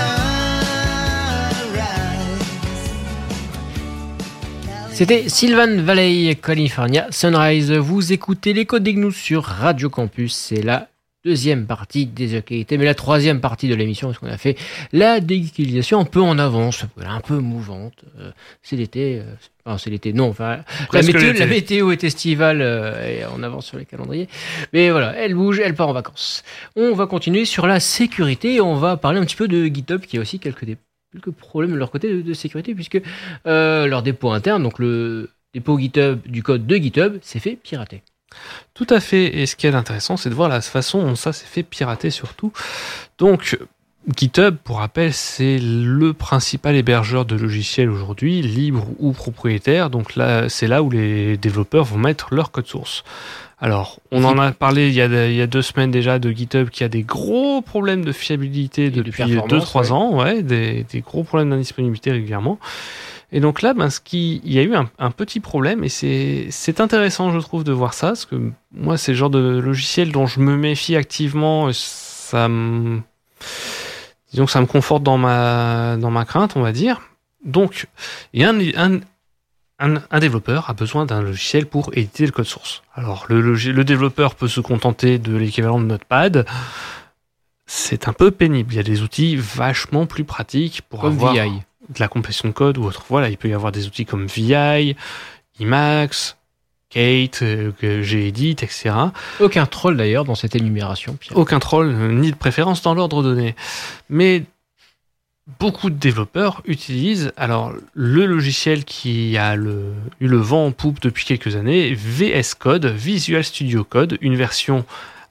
sunrise. C'était Sylvan Valley, California Sunrise. Vous écoutez les Codes des Gnous sur Radio Campus. C'est la deuxième partie des actualités, mais la troisième partie de l'émission, parce qu'on a fait la déguisation un peu en avance, un peu mouvante. Euh, c'est l'été. Euh, enfin, c'est l'été, non. Enfin, la Presque météo, l'été. la météo est estivale euh, et en avance sur les calendriers. Mais voilà, elle bouge, elle part en vacances. On va continuer sur la sécurité et on va parler un petit peu de GitHub, qui a aussi quelques dé- quelques problèmes de leur côté de, de sécurité, puisque euh, leur dépôt interne, donc le dépôt GitHub du code de GitHub, s'est fait pirater. Tout à fait. Et ce qui est intéressant, c'est de voir la façon dont ça s'est fait pirater surtout. Donc, GitHub, pour rappel, c'est le principal hébergeur de logiciels aujourd'hui, libre ou propriétaire. Donc là, c'est là où les développeurs vont mettre leur code source. Alors, on en a parlé il y a, il y a deux semaines déjà de GitHub qui a des gros problèmes de fiabilité de depuis performance, deux trois ouais. ans, ouais, des, des gros problèmes d'indisponibilité régulièrement. Et donc là, ben, ce qui, il y a eu un, un petit problème et c'est, c'est intéressant, je trouve, de voir ça, parce que moi, c'est le genre de logiciel dont je me méfie activement. Ça me, disons que ça me conforte dans ma, dans ma crainte, on va dire. Donc, il y a un, un, un, un développeur a besoin d'un logiciel pour éditer le code source. Alors, le, logi- le développeur peut se contenter de l'équivalent de Notepad. C'est un peu pénible. Il y a des outils vachement plus pratiques pour Comme avoir V I. de la complétion de code ou autre. Voilà, il peut y avoir des outils comme V I, Emacs, Kate, euh, Gedit, et cetera. Aucun troll d'ailleurs dans cette énumération, Pierre. Aucun troll, euh, ni de préférence dans l'ordre donné. Mais beaucoup de développeurs utilisent alors le logiciel qui a le, eu le vent en poupe depuis quelques années, V S Code, Visual Studio Code, une version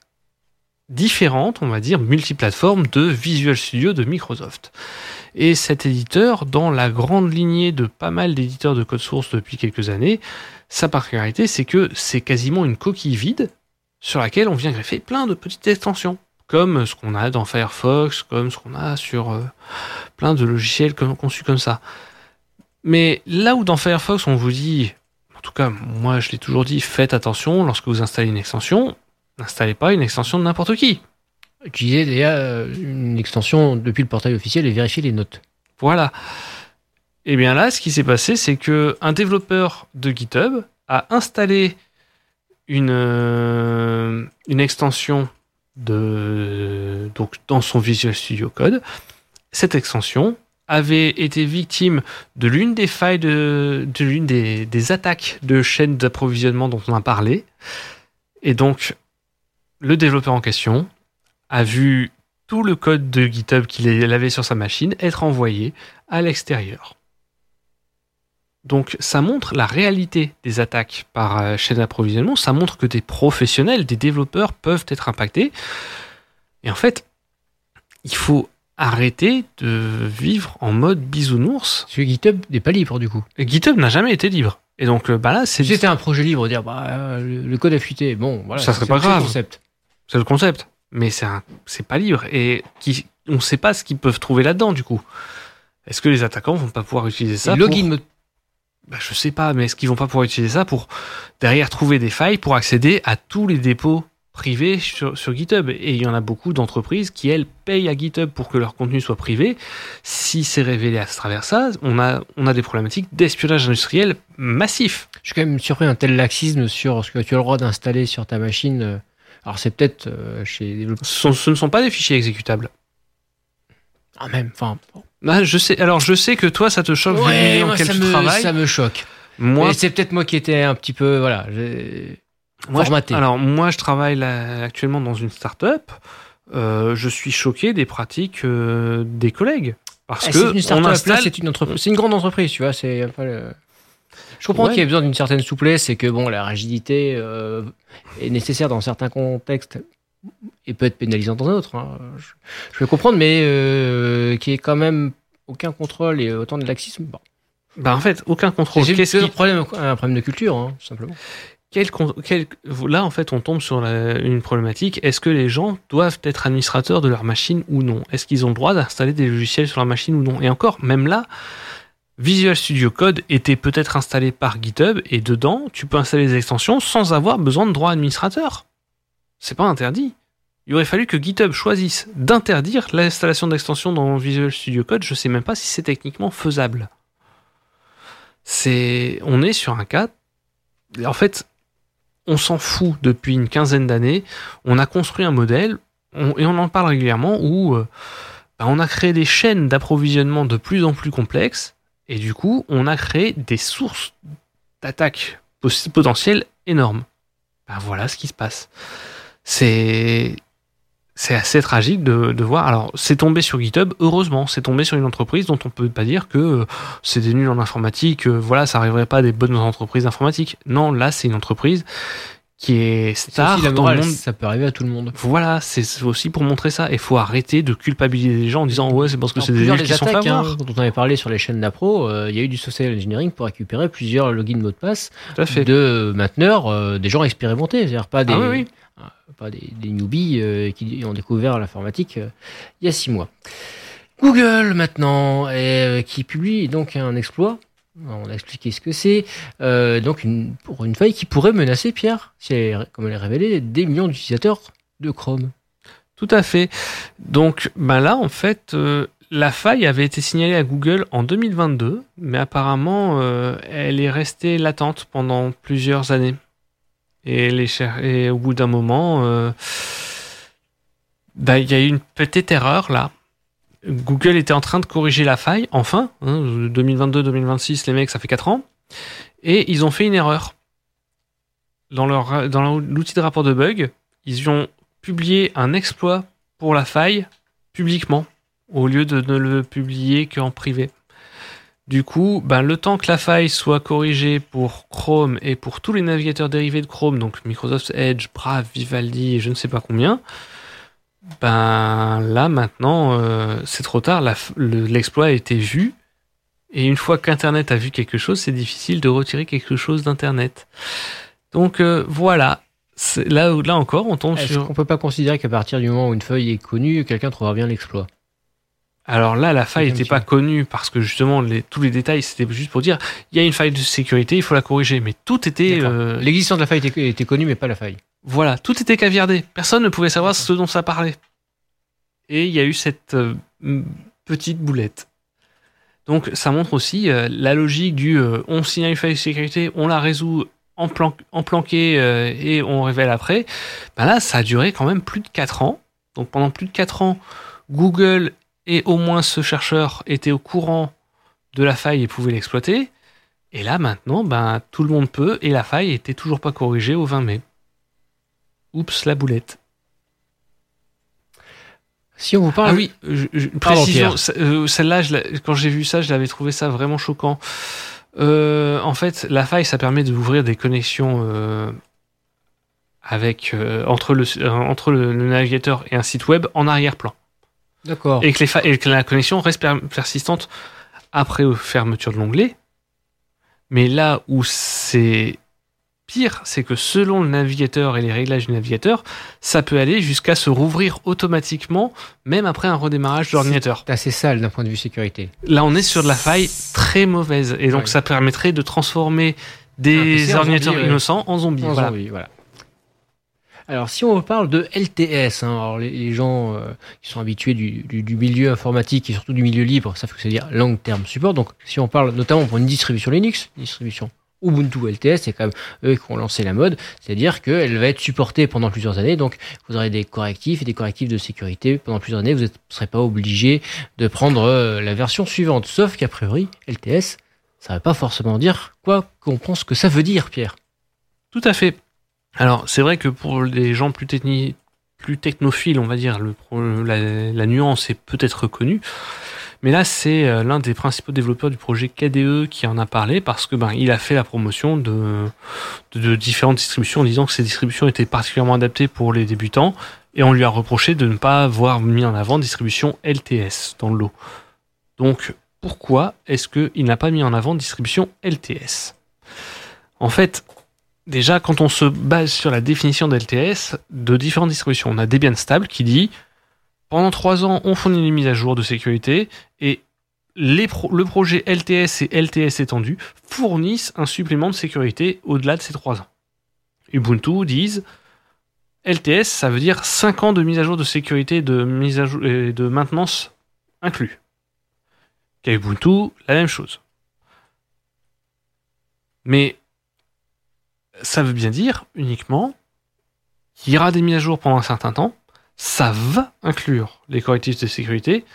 différente, on va dire, multiplateforme de Visual Studio de Microsoft. Et cet éditeur, dans la grande lignée de pas mal d'éditeurs de code source depuis quelques années, sa particularité, c'est que c'est quasiment une coquille vide sur laquelle on vient greffer plein de petites extensions, comme ce qu'on a dans Firefox, comme ce qu'on a sur euh, plein de logiciels comme- conçus comme ça. Mais là où dans Firefox, on vous dit, en tout cas, moi je l'ai toujours dit, faites attention lorsque vous installez une extension, n'installez pas une extension de n'importe qui. Utiliser déjà euh, une extension depuis le portail officiel et vérifier les notes. Voilà. Et bien là, ce qui s'est passé, c'est que un développeur de GitHub a installé une, euh, une extension de, donc dans son Visual Studio Code. Cette extension avait été victime de l'une des failles, de, de l'une des, des attaques de chaîne d'approvisionnement dont on a parlé. Et donc, le développeur en question a vu tout le code de GitHub qu'il avait sur sa machine être envoyé à l'extérieur. Donc ça montre la réalité des attaques par euh, chaîne d'approvisionnement, ça montre que des professionnels, des développeurs peuvent être impactés. Et en fait, il faut arrêter de vivre en mode bisounours. Parce que GitHub n'est pas libre du coup. Et GitHub n'a jamais été libre. Et donc euh, bah là, c'est, Si c'était un projet libre, dire bah, euh, le, le code a fuité, bon, voilà. Ça serait c'est- pas c'est le grave. concept. c'est le concept. Mais c'est, un, c'est pas libre. Et qui, on ne sait pas ce qu'ils peuvent trouver là-dedans du coup. Est-ce que les attaquants vont pas pouvoir utiliser ça Et pour... login mode. Bah, je sais pas, mais est-ce qu'ils vont pas pouvoir utiliser ça pour derrière trouver des failles pour accéder à tous les dépôts privés sur, sur GitHub. Et il y en a beaucoup d'entreprises qui, elles, payent à GitHub pour que leur contenu soit privé. Si c'est révélé à travers ça, on a, on a des problématiques d'espionnage industriel massif. Je suis quand même surpris d'un tel laxisme sur ce que tu as le droit d'installer sur ta machine. euh, Alors c'est peut-être euh, chez les développeurs. Ce, sont- ce ne sont pas des fichiers exécutables. Ah même, enfin. bon. Ah, je sais, alors je sais que toi, ça te choque vu le milieu dans moi, lequel ça tu me, travailles. ça me choque. Moi, Et c'est peut-être moi qui étais un petit peu, voilà, j'ai Moi, formaté. je, alors, moi, je travaille là, actuellement dans une start-up. Euh, je suis choqué des pratiques euh, des collègues. Parce Eh, que c'est une on start-up, là, installe... c'est une entreprise, c'est une grande entreprise, tu vois. C'est un peu le- Je comprends Ouais. qu'il y ait besoin d'une certaine souplesse et que bon, la rigidité euh, est nécessaire dans certains contextes et peut être pénalisante dans d'autres. hein. Je, je peux comprendre, mais euh, qu'il y ait quand même aucun contrôle et autant de laxisme. Bon. Bah, en fait, aucun contrôle. C'est Qu'est-ce un qui... problème, un problème de culture, hein, tout simplement. quel con- quel- Là, en fait, on tombe sur la- une problématique. Est-ce que les gens doivent être administrateurs de leur machine ou non? Est-ce qu'ils ont le droit d'installer des logiciels sur leur machine ou non? Et encore, même là, Visual Studio Code était peut-être installé par GitHub et dedans, tu peux installer des extensions sans avoir besoin de droit administrateur. C'est pas interdit. Il aurait fallu que GitHub choisisse d'interdire l'installation d'extensions dans Visual Studio Code. Je sais même pas si c'est techniquement faisable. C'est, on est sur un cas. En fait, on s'en fout depuis une quinzaine d'années. On a construit un modèle on- et on en parle régulièrement où euh, bah, on a créé des chaînes d'approvisionnement de plus en plus complexes et du coup, on a créé des sources d'attaque poss- potentielles énormes. Ben voilà ce qui se passe. C'est c'est assez tragique de, de voir. Alors, c'est tombé sur GitHub, heureusement, c'est tombé sur une entreprise dont on peut pas dire que euh, c'est des nuls en informatique, euh, voilà, ça arriverait pas à des bonnes entreprises informatiques. Non, là, c'est une entreprise qui est C'est star aussi la dans morale, le monde. ça peut arriver à tout le monde. Voilà, c'est c'est aussi pour montrer ça. Il faut arrêter de culpabiliser les gens en disant ouais, c'est parce que Alors, c'est des plusieurs nuls des qui sont fait attaques, avoir. hein, dont on avait parlé sur les chaînes d'appro, euh, il y a eu du social engineering pour récupérer plusieurs logins mots de passe Tout à fait. de mainteneurs, euh, des gens expérimentés, c'est-à-dire pas des, Ah oui, oui. euh, pas des, des newbies euh, qui ont découvert l'informatique euh, il y a six mois. Google maintenant, et, euh, qui publie donc un exploit. On a expliqué ce que c'est. Euh, donc une, pour une faille qui pourrait menacer, Pierre, si elle est, comme elle est révélée, des millions d'utilisateurs de Chrome. Tout à fait. Donc, ben là, en fait, euh, la faille avait été signalée à Google en deux mille vingt-deux, mais apparemment, euh, elle est restée latente pendant plusieurs années. Et, les cher- et au bout d'un moment, euh, ben, il y a eu une petite erreur là. Google était en train de corriger la faille, enfin, hein, deux mille vingt-deux deux mille vingt-six, les mecs, ça fait quatre ans, et ils ont fait une erreur. Dans, leur, dans leur- l'outil de rapport de bug, ils ont publié un exploit pour la faille publiquement, au lieu de ne le publier qu'en privé. Du coup, ben, le temps que la faille soit corrigée pour Chrome et pour tous les navigateurs dérivés de Chrome, donc Microsoft Edge, Brave, Vivaldi et je ne sais pas combien, ben là maintenant euh, c'est trop tard, la f- le- l'exploit a été vu et une fois qu'Internet a vu quelque chose, c'est difficile de retirer quelque chose d'Internet. Donc euh, voilà, c'est, là, là encore on tombe Est-ce sur... qu'on peut pas considérer qu'à partir du moment où une feuille est connue, quelqu'un trouvera bien l'exploit? Alors là, la faille C'est un n'était petit pas peu. connue parce que justement les, tous les détails c'était juste pour dire il y a une faille de sécurité, il faut la corriger, mais tout était... D'accord. euh, L'existence de la faille était, était connue, mais pas la faille. Voilà, tout était caviardé. Personne ne pouvait savoir ce dont ça parlait. Et il y a eu cette euh, m- petite boulette. Donc ça montre aussi euh, la logique du euh, on signale une faille de sécurité, on la résout en, plan- en planqué euh, et on révèle après. Ben là, ça a duré quand même plus de quatre ans. Donc pendant plus de quatre ans, Google et au moins ce chercheur étaient au courant de la faille et pouvaient l'exploiter. Et là maintenant, ben, tout le monde peut et la faille était toujours pas corrigée au vingt mai. Oups, la boulette. Si on vous parle... Ah oui, je- je- Pardon, précision, Pierre. ce- euh, celle-là, je l'ai- quand j'ai vu ça, je l'avais trouvé ça vraiment choquant. Euh, en fait, la faille, ça permet d'ouvrir des connexions euh, avec, euh, entre, le, euh, entre le, le navigateur et un site web en arrière-plan. D'accord. Et que, les fa- et que la connexion reste per- persistante après fermeture de l'onglet. Mais là où c'est pire, c'est que selon le navigateur et les réglages du navigateur, ça peut aller jusqu'à se rouvrir automatiquement, même après un redémarrage de l'ordinateur. C'est assez sale d'un point de vue sécurité. Là, on est sur de la faille très mauvaise. Et donc, Ouais. ça permettrait de transformer Un P C des en ordinateurs zombie, ouais. innocents en zombies. En Voilà. zombie, voilà. Alors, si on parle de L T S, hein, alors les, les gens euh, qui sont habitués du, du, du milieu informatique et surtout du milieu libre savent que c'est dire long term support. Donc, si on parle notamment pour une distribution Linux, distribution Ubuntu L T S, c'est quand même eux qui ont lancé la mode, c'est-à-dire qu'elle va être supportée pendant plusieurs années. Donc, vous aurez des correctifs et des correctifs de sécurité pendant plusieurs années. Vous ne serez pas obligé de prendre euh, la version suivante. Sauf qu'a priori, L T S, ça ne veut pas forcément dire quoi qu'on pense que ça veut dire, Pierre. Tout à fait. Alors, c'est vrai que pour les gens plus, techni- plus technophiles, on va dire, le pro- la, la nuance est peut-être reconnue. Mais là, c'est euh, l'un des principaux développeurs du projet K D E qui en a parlé parce que ben, il a fait la promotion de, de, de différentes distributions en disant que ces distributions étaient particulièrement adaptées pour les débutants et on lui a reproché de ne pas avoir mis en avant distribution L T S dans le lot. Donc, pourquoi est-ce qu'il n'a pas mis en avant distribution L T S ? En fait, déjà, quand on se base sur la définition d'L T S, de différentes distributions, on a Debian Stable qui dit pendant trois ans, on fournit les mises à jour de sécurité et les pro- le projet L T S et L T S étendu fournissent un supplément de sécurité au-delà de ces trois ans. Ubuntu disent L T S, ça veut dire cinq ans de mise à jour de sécurité et de, mise à jour, et de maintenance inclus. Ubuntu, la même chose. Mais ça veut bien dire uniquement qu'il y aura des mises à jour pendant un certain temps. Ça va inclure les correctifs de sécurité.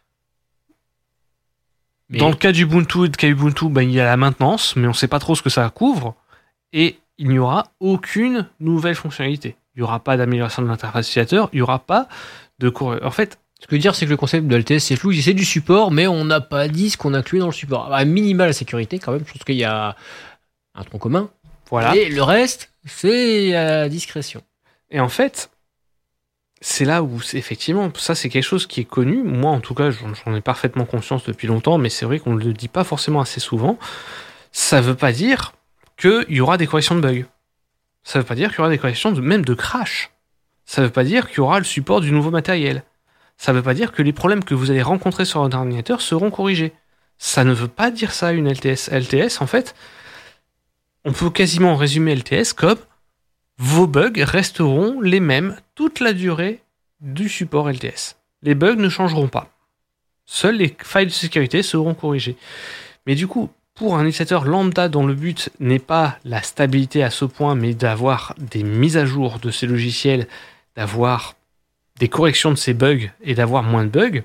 Mais... Dans le cas d'Ubuntu et de Kubuntu, ben, il y a la maintenance, mais on ne sait pas trop ce que ça couvre. Et il n'y aura aucune nouvelle fonctionnalité. Il n'y aura pas d'amélioration de l'interface utilisateur, il n'y aura pas de... Cor- en fait, Ce que je veux dire, c'est que le concept de L T S, c'est flou. C'est du support, mais on n'a pas dit ce qu'on inclut dans le support. À minima, la sécurité, quand même. Je pense qu'il y a un tronc commun. voilà. Et le reste, c'est à discrétion. Et en fait, c'est là où, c'est, effectivement, ça c'est quelque chose qui est connu. Moi, en tout cas, j'en, j'en ai parfaitement conscience depuis longtemps, mais c'est vrai qu'on ne le dit pas forcément assez souvent. Ça ne veut pas dire qu'il y aura des corrections de bugs. Ça ne veut pas dire qu'il y aura des corrections de, même de crash. Ça ne veut pas dire qu'il y aura le support du nouveau matériel. Ça ne veut pas dire que les problèmes que vous allez rencontrer sur votre ordinateur seront corrigés. Ça ne veut pas dire ça, une L T S. L T S, en fait, on peut quasiment résumer L T S comme vos bugs resteront les mêmes toute la durée du support L T S. Les bugs ne changeront pas. Seules les failles de sécurité seront corrigées. Mais du coup, pour un utilisateur lambda dont le but n'est pas la stabilité à ce point, mais d'avoir des mises à jour de ses logiciels, d'avoir des corrections de ses bugs et d'avoir moins de bugs,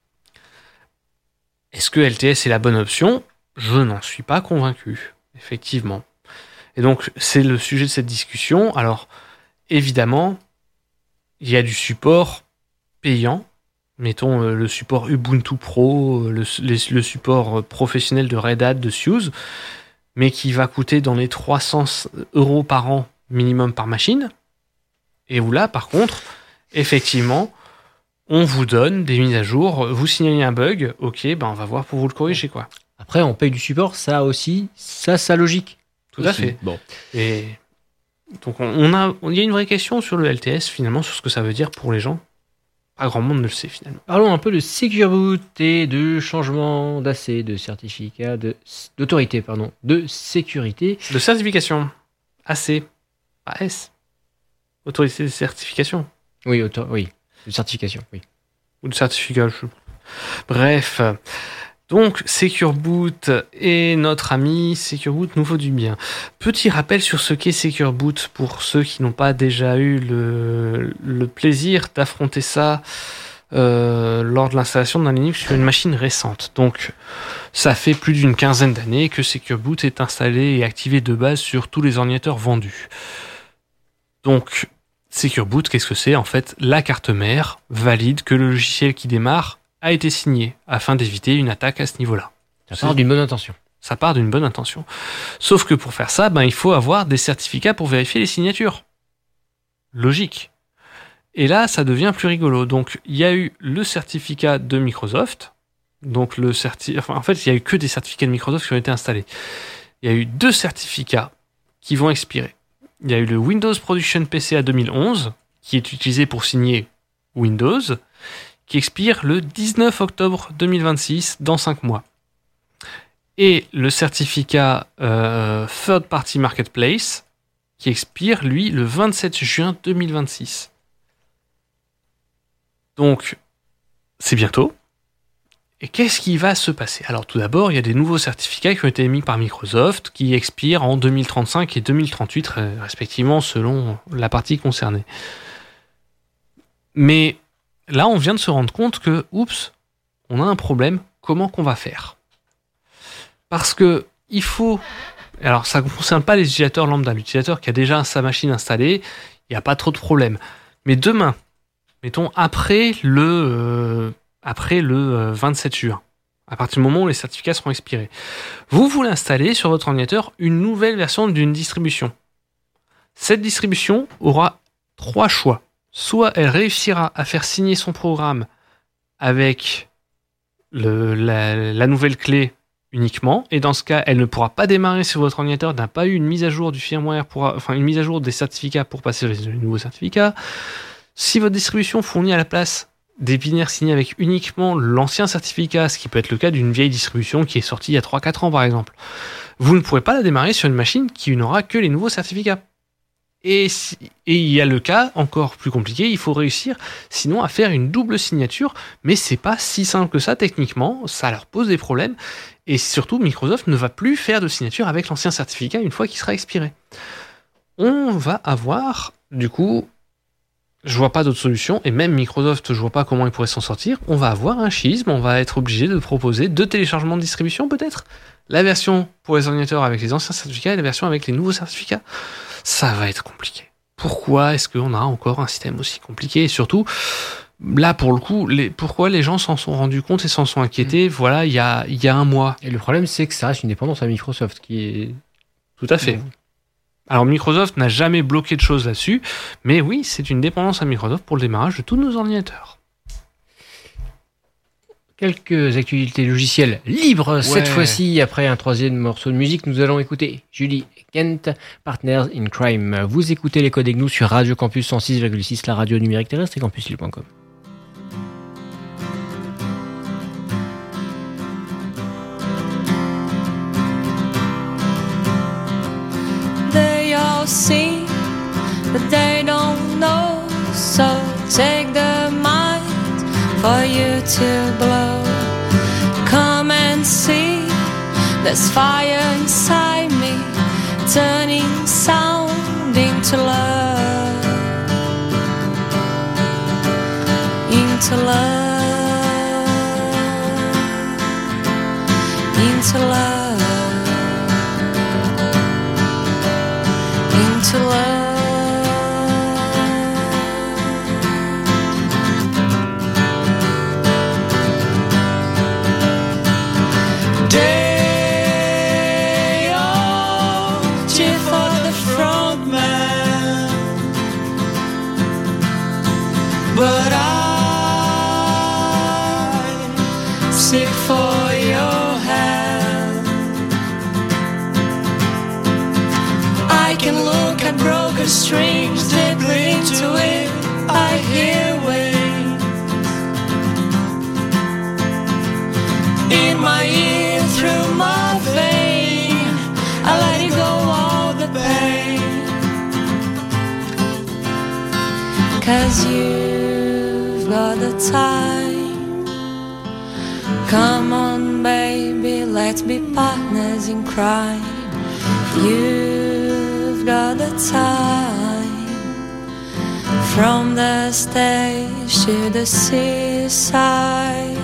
est-ce que L T S est la bonne option ? Je n'en suis pas convaincu, effectivement. Et donc, c'est le sujet de cette discussion. Alors, évidemment, il y a du support payant. Mettons euh, le support Ubuntu Pro, le, les, le support professionnel de Red Hat, de SUSE, mais qui va coûter dans les trois cents euros par an minimum par machine. Et où là, par contre, effectivement, on vous donne des mises à jour, vous signalez un bug, ok, ben on va voir pour vous le corriger, quoi. Après, on paye du support, ça aussi, ça, ça logique. Tout à Aussi. fait. Bon. Et donc on on a, il y a une vraie question sur le L T S finalement, sur ce que ça veut dire pour les gens. Pas grand monde ne le sait finalement. Parlons un peu de Secure Boot et de changement d'A C, de certificat, de, d'autorité, pardon, de sécurité. De certification, A C, pas S. Autorité de certification. Oui, auto- oui, de certification, oui. Ou de certificat. je- Bref. Donc, Secure Boot et notre ami Secure Boot nous vaut du bien. Petit rappel sur ce qu'est Secure Boot pour ceux qui n'ont pas déjà eu le, le plaisir d'affronter ça euh, lors de l'installation d'un Linux sur une machine récente. Donc, ça fait plus d'une quinzaine d'années que Secure Boot est installé et activé de base sur tous les ordinateurs vendus. Donc, Secure Boot, qu'est-ce que c'est ? En fait, la carte mère valide que le logiciel qui démarre a été signé afin d'éviter une attaque à ce niveau-là. Ça part d'une bonne intention. Ça part d'une bonne intention. Sauf que pour faire ça, ben, il faut avoir des certificats pour vérifier les signatures. Logique. Et là, ça devient plus rigolo. Donc, il y a eu le certificat de Microsoft. Donc, le certi... enfin, en fait, il n'y a eu que des certificats de Microsoft qui ont été installés. Il y a eu deux certificats qui vont expirer. Il y a eu le Windows Production P C A deux mille onze, qui est utilisé pour signer Windows, qui expire le dix-neuf octobre deux mille vingt-six, dans cinq mois. Et le certificat euh, Third Party Marketplace, qui expire, lui, le vingt-sept juin deux mille vingt-six. Donc, c'est bientôt. Et qu'est-ce qui va se passer? Alors, tout d'abord, il y a des nouveaux certificats qui ont été émis par Microsoft qui expirent en deux mille trente-cinq et deux mille trente-huit, respectivement, selon la partie concernée. Mais là, on vient de se rendre compte que, oups, on a un problème. Comment qu'on va faire? Parce que il faut... Alors, ça ne concerne pas les utilisateurs lambda. L'utilisateur qui a déjà sa machine installée, il n'y a pas trop de problème. Mais demain, mettons après le, euh, après le euh, vingt-sept juin, à partir du moment où les certificats seront expirés, vous voulez installer sur votre ordinateur une nouvelle version d'une distribution. Cette distribution aura trois choix. Soit elle réussira à faire signer son programme avec le, la, la nouvelle clé uniquement, et dans ce cas, elle ne pourra pas démarrer sur votre ordinateur, n'a pas eu une mise à jour du firmware, pour, enfin une mise à jour des certificats pour passer les nouveaux certificats. Si votre distribution fournit à la place des binaires signés avec uniquement l'ancien certificat, ce qui peut être le cas d'une vieille distribution qui est sortie il y a trois quatre ans par exemple, vous ne pourrez pas la démarrer sur une machine qui n'aura que les nouveaux certificats. Et, si, et il y a le cas encore plus compliqué, il faut réussir sinon à faire une double signature, mais c'est pas si simple que ça techniquement, ça leur pose des problèmes, et surtout Microsoft ne va plus faire de signature avec l'ancien certificat une fois qu'il sera expiré. On va avoir, du coup, je vois pas d'autre solution, et même Microsoft, je vois pas comment il pourrait s'en sortir, on va avoir un schisme, on va être obligé de proposer deux téléchargements de distribution peut-être, la version pour les ordinateurs avec les anciens certificats et la version avec les nouveaux certificats. Ça va être compliqué. Pourquoi est-ce qu'on a encore un système aussi compliqué? Et surtout, là, pour le coup, les, pourquoi les gens s'en sont rendus compte et s'en sont inquiétés, mmh. voilà, il y a, il y a un mois. Et le problème, c'est que ça reste une dépendance à Microsoft qui est... Tout à fait. Mmh. Alors, Microsoft n'a jamais bloqué de choses là-dessus, mais oui, c'est une dépendance à Microsoft pour le démarrage de tous nos ordinateurs. Quelques actualités logicielles libres, ouais. Cette fois-ci, après un troisième morceau de musique, nous allons écouter Julie Kent, Partners in Crime. Vous écoutez les Codes Gnous sur Radio Campus cent six virgule six, la radio numérique terrestre et campus lille point com. They all see, but they don't know. So take the mind for you to blow. Come and see, there's fire inside me, turning sound into love, into love, into love, into love. But I seek for your hand. I can look at broken strings, deeply into it. I hear waves in my ear, through my vein. I let it go, all the pain. 'Cause you've got the time. Come on, baby, let's be partners in crime. You've got the time. From the stage to the seaside.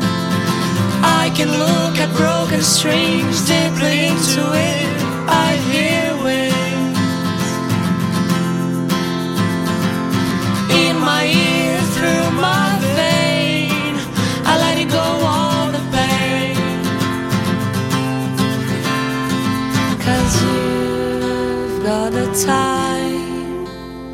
Strings deeply into it, I hear 'cause you've got the time.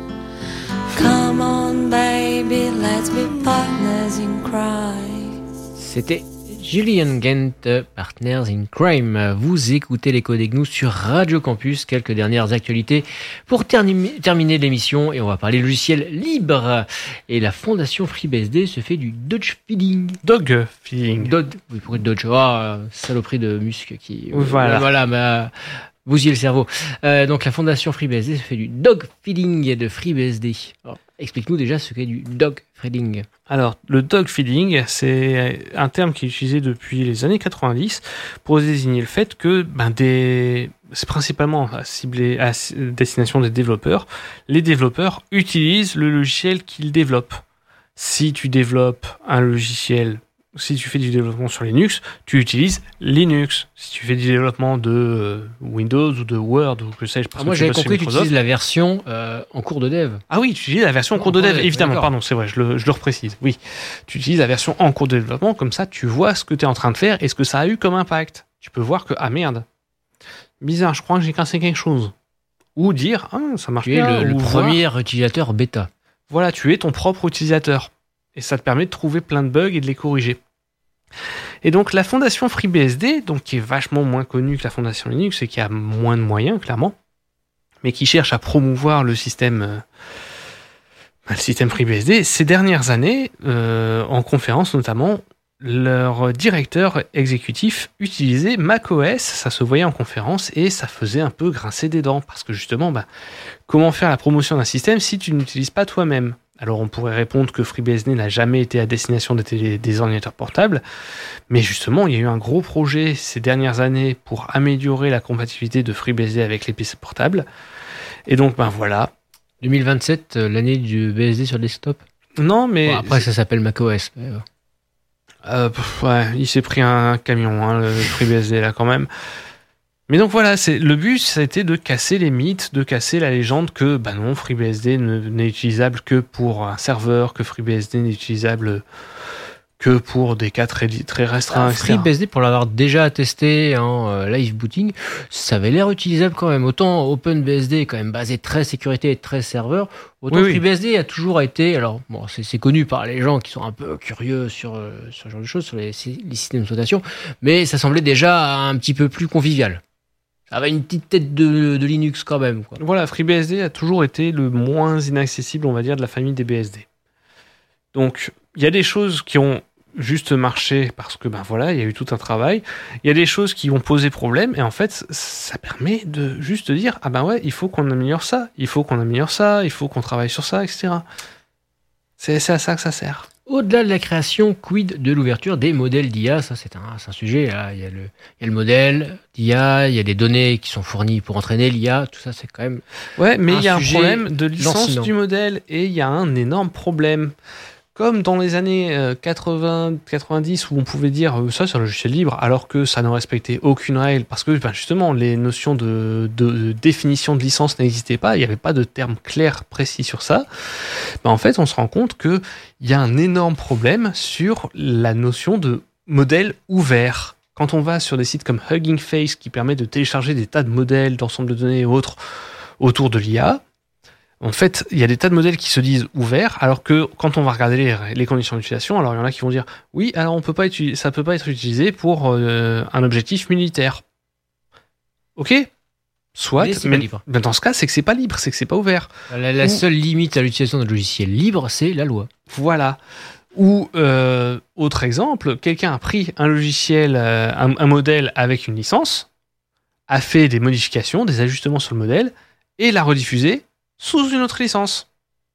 Come on, baby, let's be partners in crime. C'était Julian Gent, Partners in Crime. Vous écoutez l'écho des gnous sur Radio Campus. Quelques dernières actualités pour terni- terminer l'émission et on va parler logiciel libre. Et la fondation FreeBSD se fait du Dodge feeding. Dog feeling. Dodge, oui, pourquoi Dodge? Oh, saloperie de musc qui. Oui, voilà. Euh, voilà, bah, bousiller le cerveau. Euh, donc la fondation FreeBSD se fait du dog feeding de FreeBSD. Alors, explique-nous déjà ce qu'est du dog feeding. Alors, le dog feeding, c'est un terme qui est utilisé depuis les années quatre-vingt-dix pour désigner le fait que ben, des... c'est principalement ciblé à destination des développeurs. Les développeurs utilisent le logiciel qu'ils développent. Si tu développes un logiciel, si tu fais du développement sur Linux, tu utilises Linux. Si tu fais du développement de euh, Windows ou de Word ou que sais-je, parce Ah, moi que tu j'avais bosses chez compris que tu Microsoft. utilises la version euh, en cours de dev. Ah oui, tu utilises la version en En cours de cours dev, de dev, évidemment, d'accord. pardon, c'est vrai, je le, je le reprécise. Oui, tu utilises la version en cours de développement, comme ça tu vois ce que tu es en train de faire et ce que ça a eu comme impact. Tu peux voir que, ah merde, bizarre, je crois que j'ai cassé quelque chose. Ou dire, ah, ça marche Tu es bien. le, le ou voir, premier utilisateur bêta. voilà, tu es ton propre utilisateur. Et ça te permet de trouver plein de bugs et de les corriger. Et donc la fondation FreeBSD, donc qui est vachement moins connue que la fondation Linux et qui a moins de moyens, clairement, mais qui cherche à promouvoir le système, euh, le système FreeBSD, ces dernières années, euh, en conférence notamment, leur directeur exécutif utilisait macOS, ça se voyait en conférence et ça faisait un peu grincer des dents, parce que justement, bah, comment faire la promotion d'un système si tu ne l'utilises pas toi-même ? Alors on pourrait répondre que FreeBSD n'a jamais été à destination des, télé- des ordinateurs portables, mais justement il y a eu un gros projet ces dernières années pour améliorer la compatibilité de FreeBSD avec les P C portables. Et donc ben voilà. deux mille vingt-sept, euh, l'année du B S D sur desktop. Non mais Bon, après ça s'appelle macOS. mais, euh, euh, pff, ouais, il s'est pris un camion hein, le FreeBSD là quand même. Mais donc voilà, c'est le but, ça a été de casser les mythes, de casser la légende que bah non, FreeBSD ne- n'est utilisable que pour un serveur, que FreeBSD n'est utilisable que pour des cas très, très restreints, Ah, et cetera. FreeBSD, pour l'avoir déjà testé en euh, live booting, ça avait l'air utilisable quand même. Autant OpenBSD est quand même basé très sécurité et très serveur, autant Oui, oui. FreeBSD a toujours été, alors bon, c'est, c'est connu par les gens qui sont un peu curieux sur, euh, sur ce genre de choses, sur les, les systèmes d'exploitation, mais ça semblait déjà un petit peu plus convivial. Ça avait une petite tête de, de Linux quand même, quoi. Voilà, FreeBSD a toujours été le moins inaccessible, on va dire, de la famille des B S D. Donc, il y a des choses qui ont juste marché parce que, ben voilà, il y a eu tout un travail. Il y a des choses qui ont posé problème et en fait, ça permet de juste dire, ah ben ouais, il faut qu'on améliore ça, il faut qu'on améliore ça, il faut qu'on travaille sur ça, et cetera. C'est, c'est à ça que ça sert. Au-delà de la création, quid de l'ouverture des modèles d'I A? Ça, c'est un, c'est un sujet. Là. Il y a le, il y a le modèle d'I A, il y a des données qui sont fournies pour entraîner l'I A. Tout ça, c'est quand même. Ouais, mais Un il y a un sujet problème de licence lancinant. du modèle et il y a un énorme problème. Comme dans les années euh, quatre-vingts quatre-vingt-dix où on pouvait dire euh, ça c'est un logiciel libre alors que ça ne respectait aucune règle parce que ben, justement les notions de, de, de définition de licence n'existaient pas, il n'y avait pas de terme clair précis sur ça. Ben, en fait on se rend compte qu'il y a un énorme problème sur la notion de modèle ouvert. Quand on va sur des sites comme Hugging Face qui permet de télécharger des tas de modèles, d'ensemble de données et autres autour de l'I A, en fait, il y a des tas de modèles qui se disent ouverts, alors que quand on va regarder les, les conditions d'utilisation, alors il y en a qui vont dire oui, alors on peut pas utiliser, ça peut pas être utilisé pour euh, un objectif militaire. Ok, soit, Mais c'est mais pas libre. ben dans ce cas, c'est que c'est pas libre, c'est que c'est pas ouvert. La, la Ou- seule limite à l'utilisation d'un logiciel libre, c'est la loi. Voilà. Ou euh, autre exemple, quelqu'un a pris un logiciel, euh, un, un modèle avec une licence, a fait des modifications, des ajustements sur le modèle et l'a rediffusé sous une autre licence.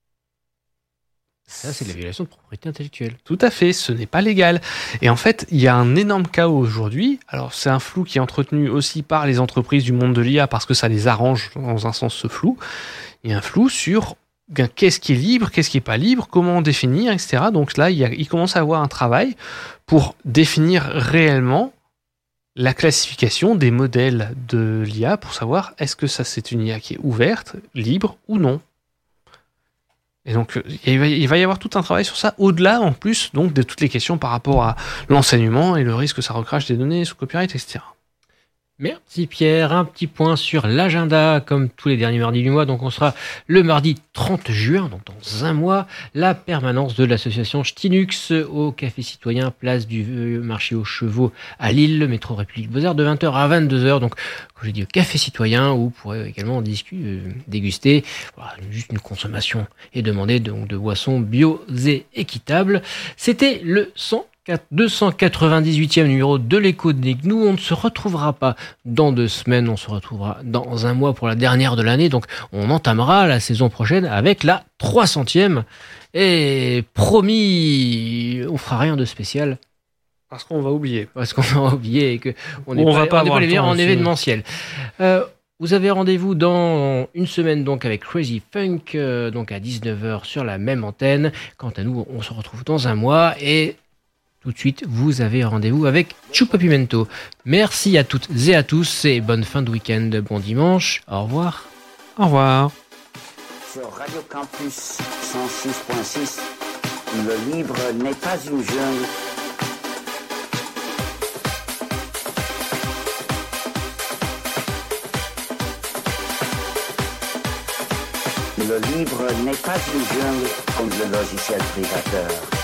Ça, c'est de la violation de propriété intellectuelle. Tout à fait, ce n'est pas légal. Et en fait, il y a un énorme chaos aujourd'hui. Alors, c'est un flou qui est entretenu aussi par les entreprises du monde de l'I A parce que ça les arrange dans un sens, ce flou. Il y a un flou sur ben, qu'est-ce qui est libre, qu'est-ce qui n'est pas libre, comment définir, et cetera. Donc là, il, y a, il commence à avoir un travail pour définir réellement la classification des modèles de l'I A pour savoir est-ce que ça c'est une I A qui est ouverte, libre ou non. Et donc il va, il va y avoir tout un travail sur ça, au-delà en plus donc de toutes les questions par rapport à l'enseignement et le risque que ça recrache des données sous copyright, et cetera. Merci Pierre. Un petit point sur l'agenda, comme tous les derniers mardis du mois. Donc on sera le mardi trente juin, donc dans un mois, la permanence de l'association Ch'tinux au Café Citoyen, place du marché aux chevaux à Lille, métro République Beaux-Arts, de vingt heures à vingt-deux heures. Donc, comme j'ai dit, au Café Citoyen, où vous pourrez également discuter, euh, déguster voilà, juste une consommation et demander donc de boissons bio et équitables. C'était le cent deux cent quatre-vingt-dix-huitième numéro de l'Écho de Nick. Nous, on ne se retrouvera pas dans deux semaines, on se retrouvera dans un mois pour la dernière de l'année. Donc, on entamera la saison prochaine avec la trois centième. Et promis, on fera rien de spécial. Parce qu'on va oublier. Parce qu'on va oublier et que on n'est On pas, va pas on n'est avoir pas les le meilleurs temps en aussi. événementiel. Euh, Vous avez rendez-vous dans une semaine donc avec Crazy Funk, euh, donc à dix-neuf heures sur la même antenne. Quant à nous, on se retrouve dans un mois et tout de suite, vous avez rendez-vous avec Chupa Pimento. Merci à toutes et à tous et bonne fin de week-end, bon dimanche, au revoir. Au revoir. Sur Radio Campus cent six point six, le livre n'est pas une jungle. Le livre n'est pas une jungle comme le logiciel privateur.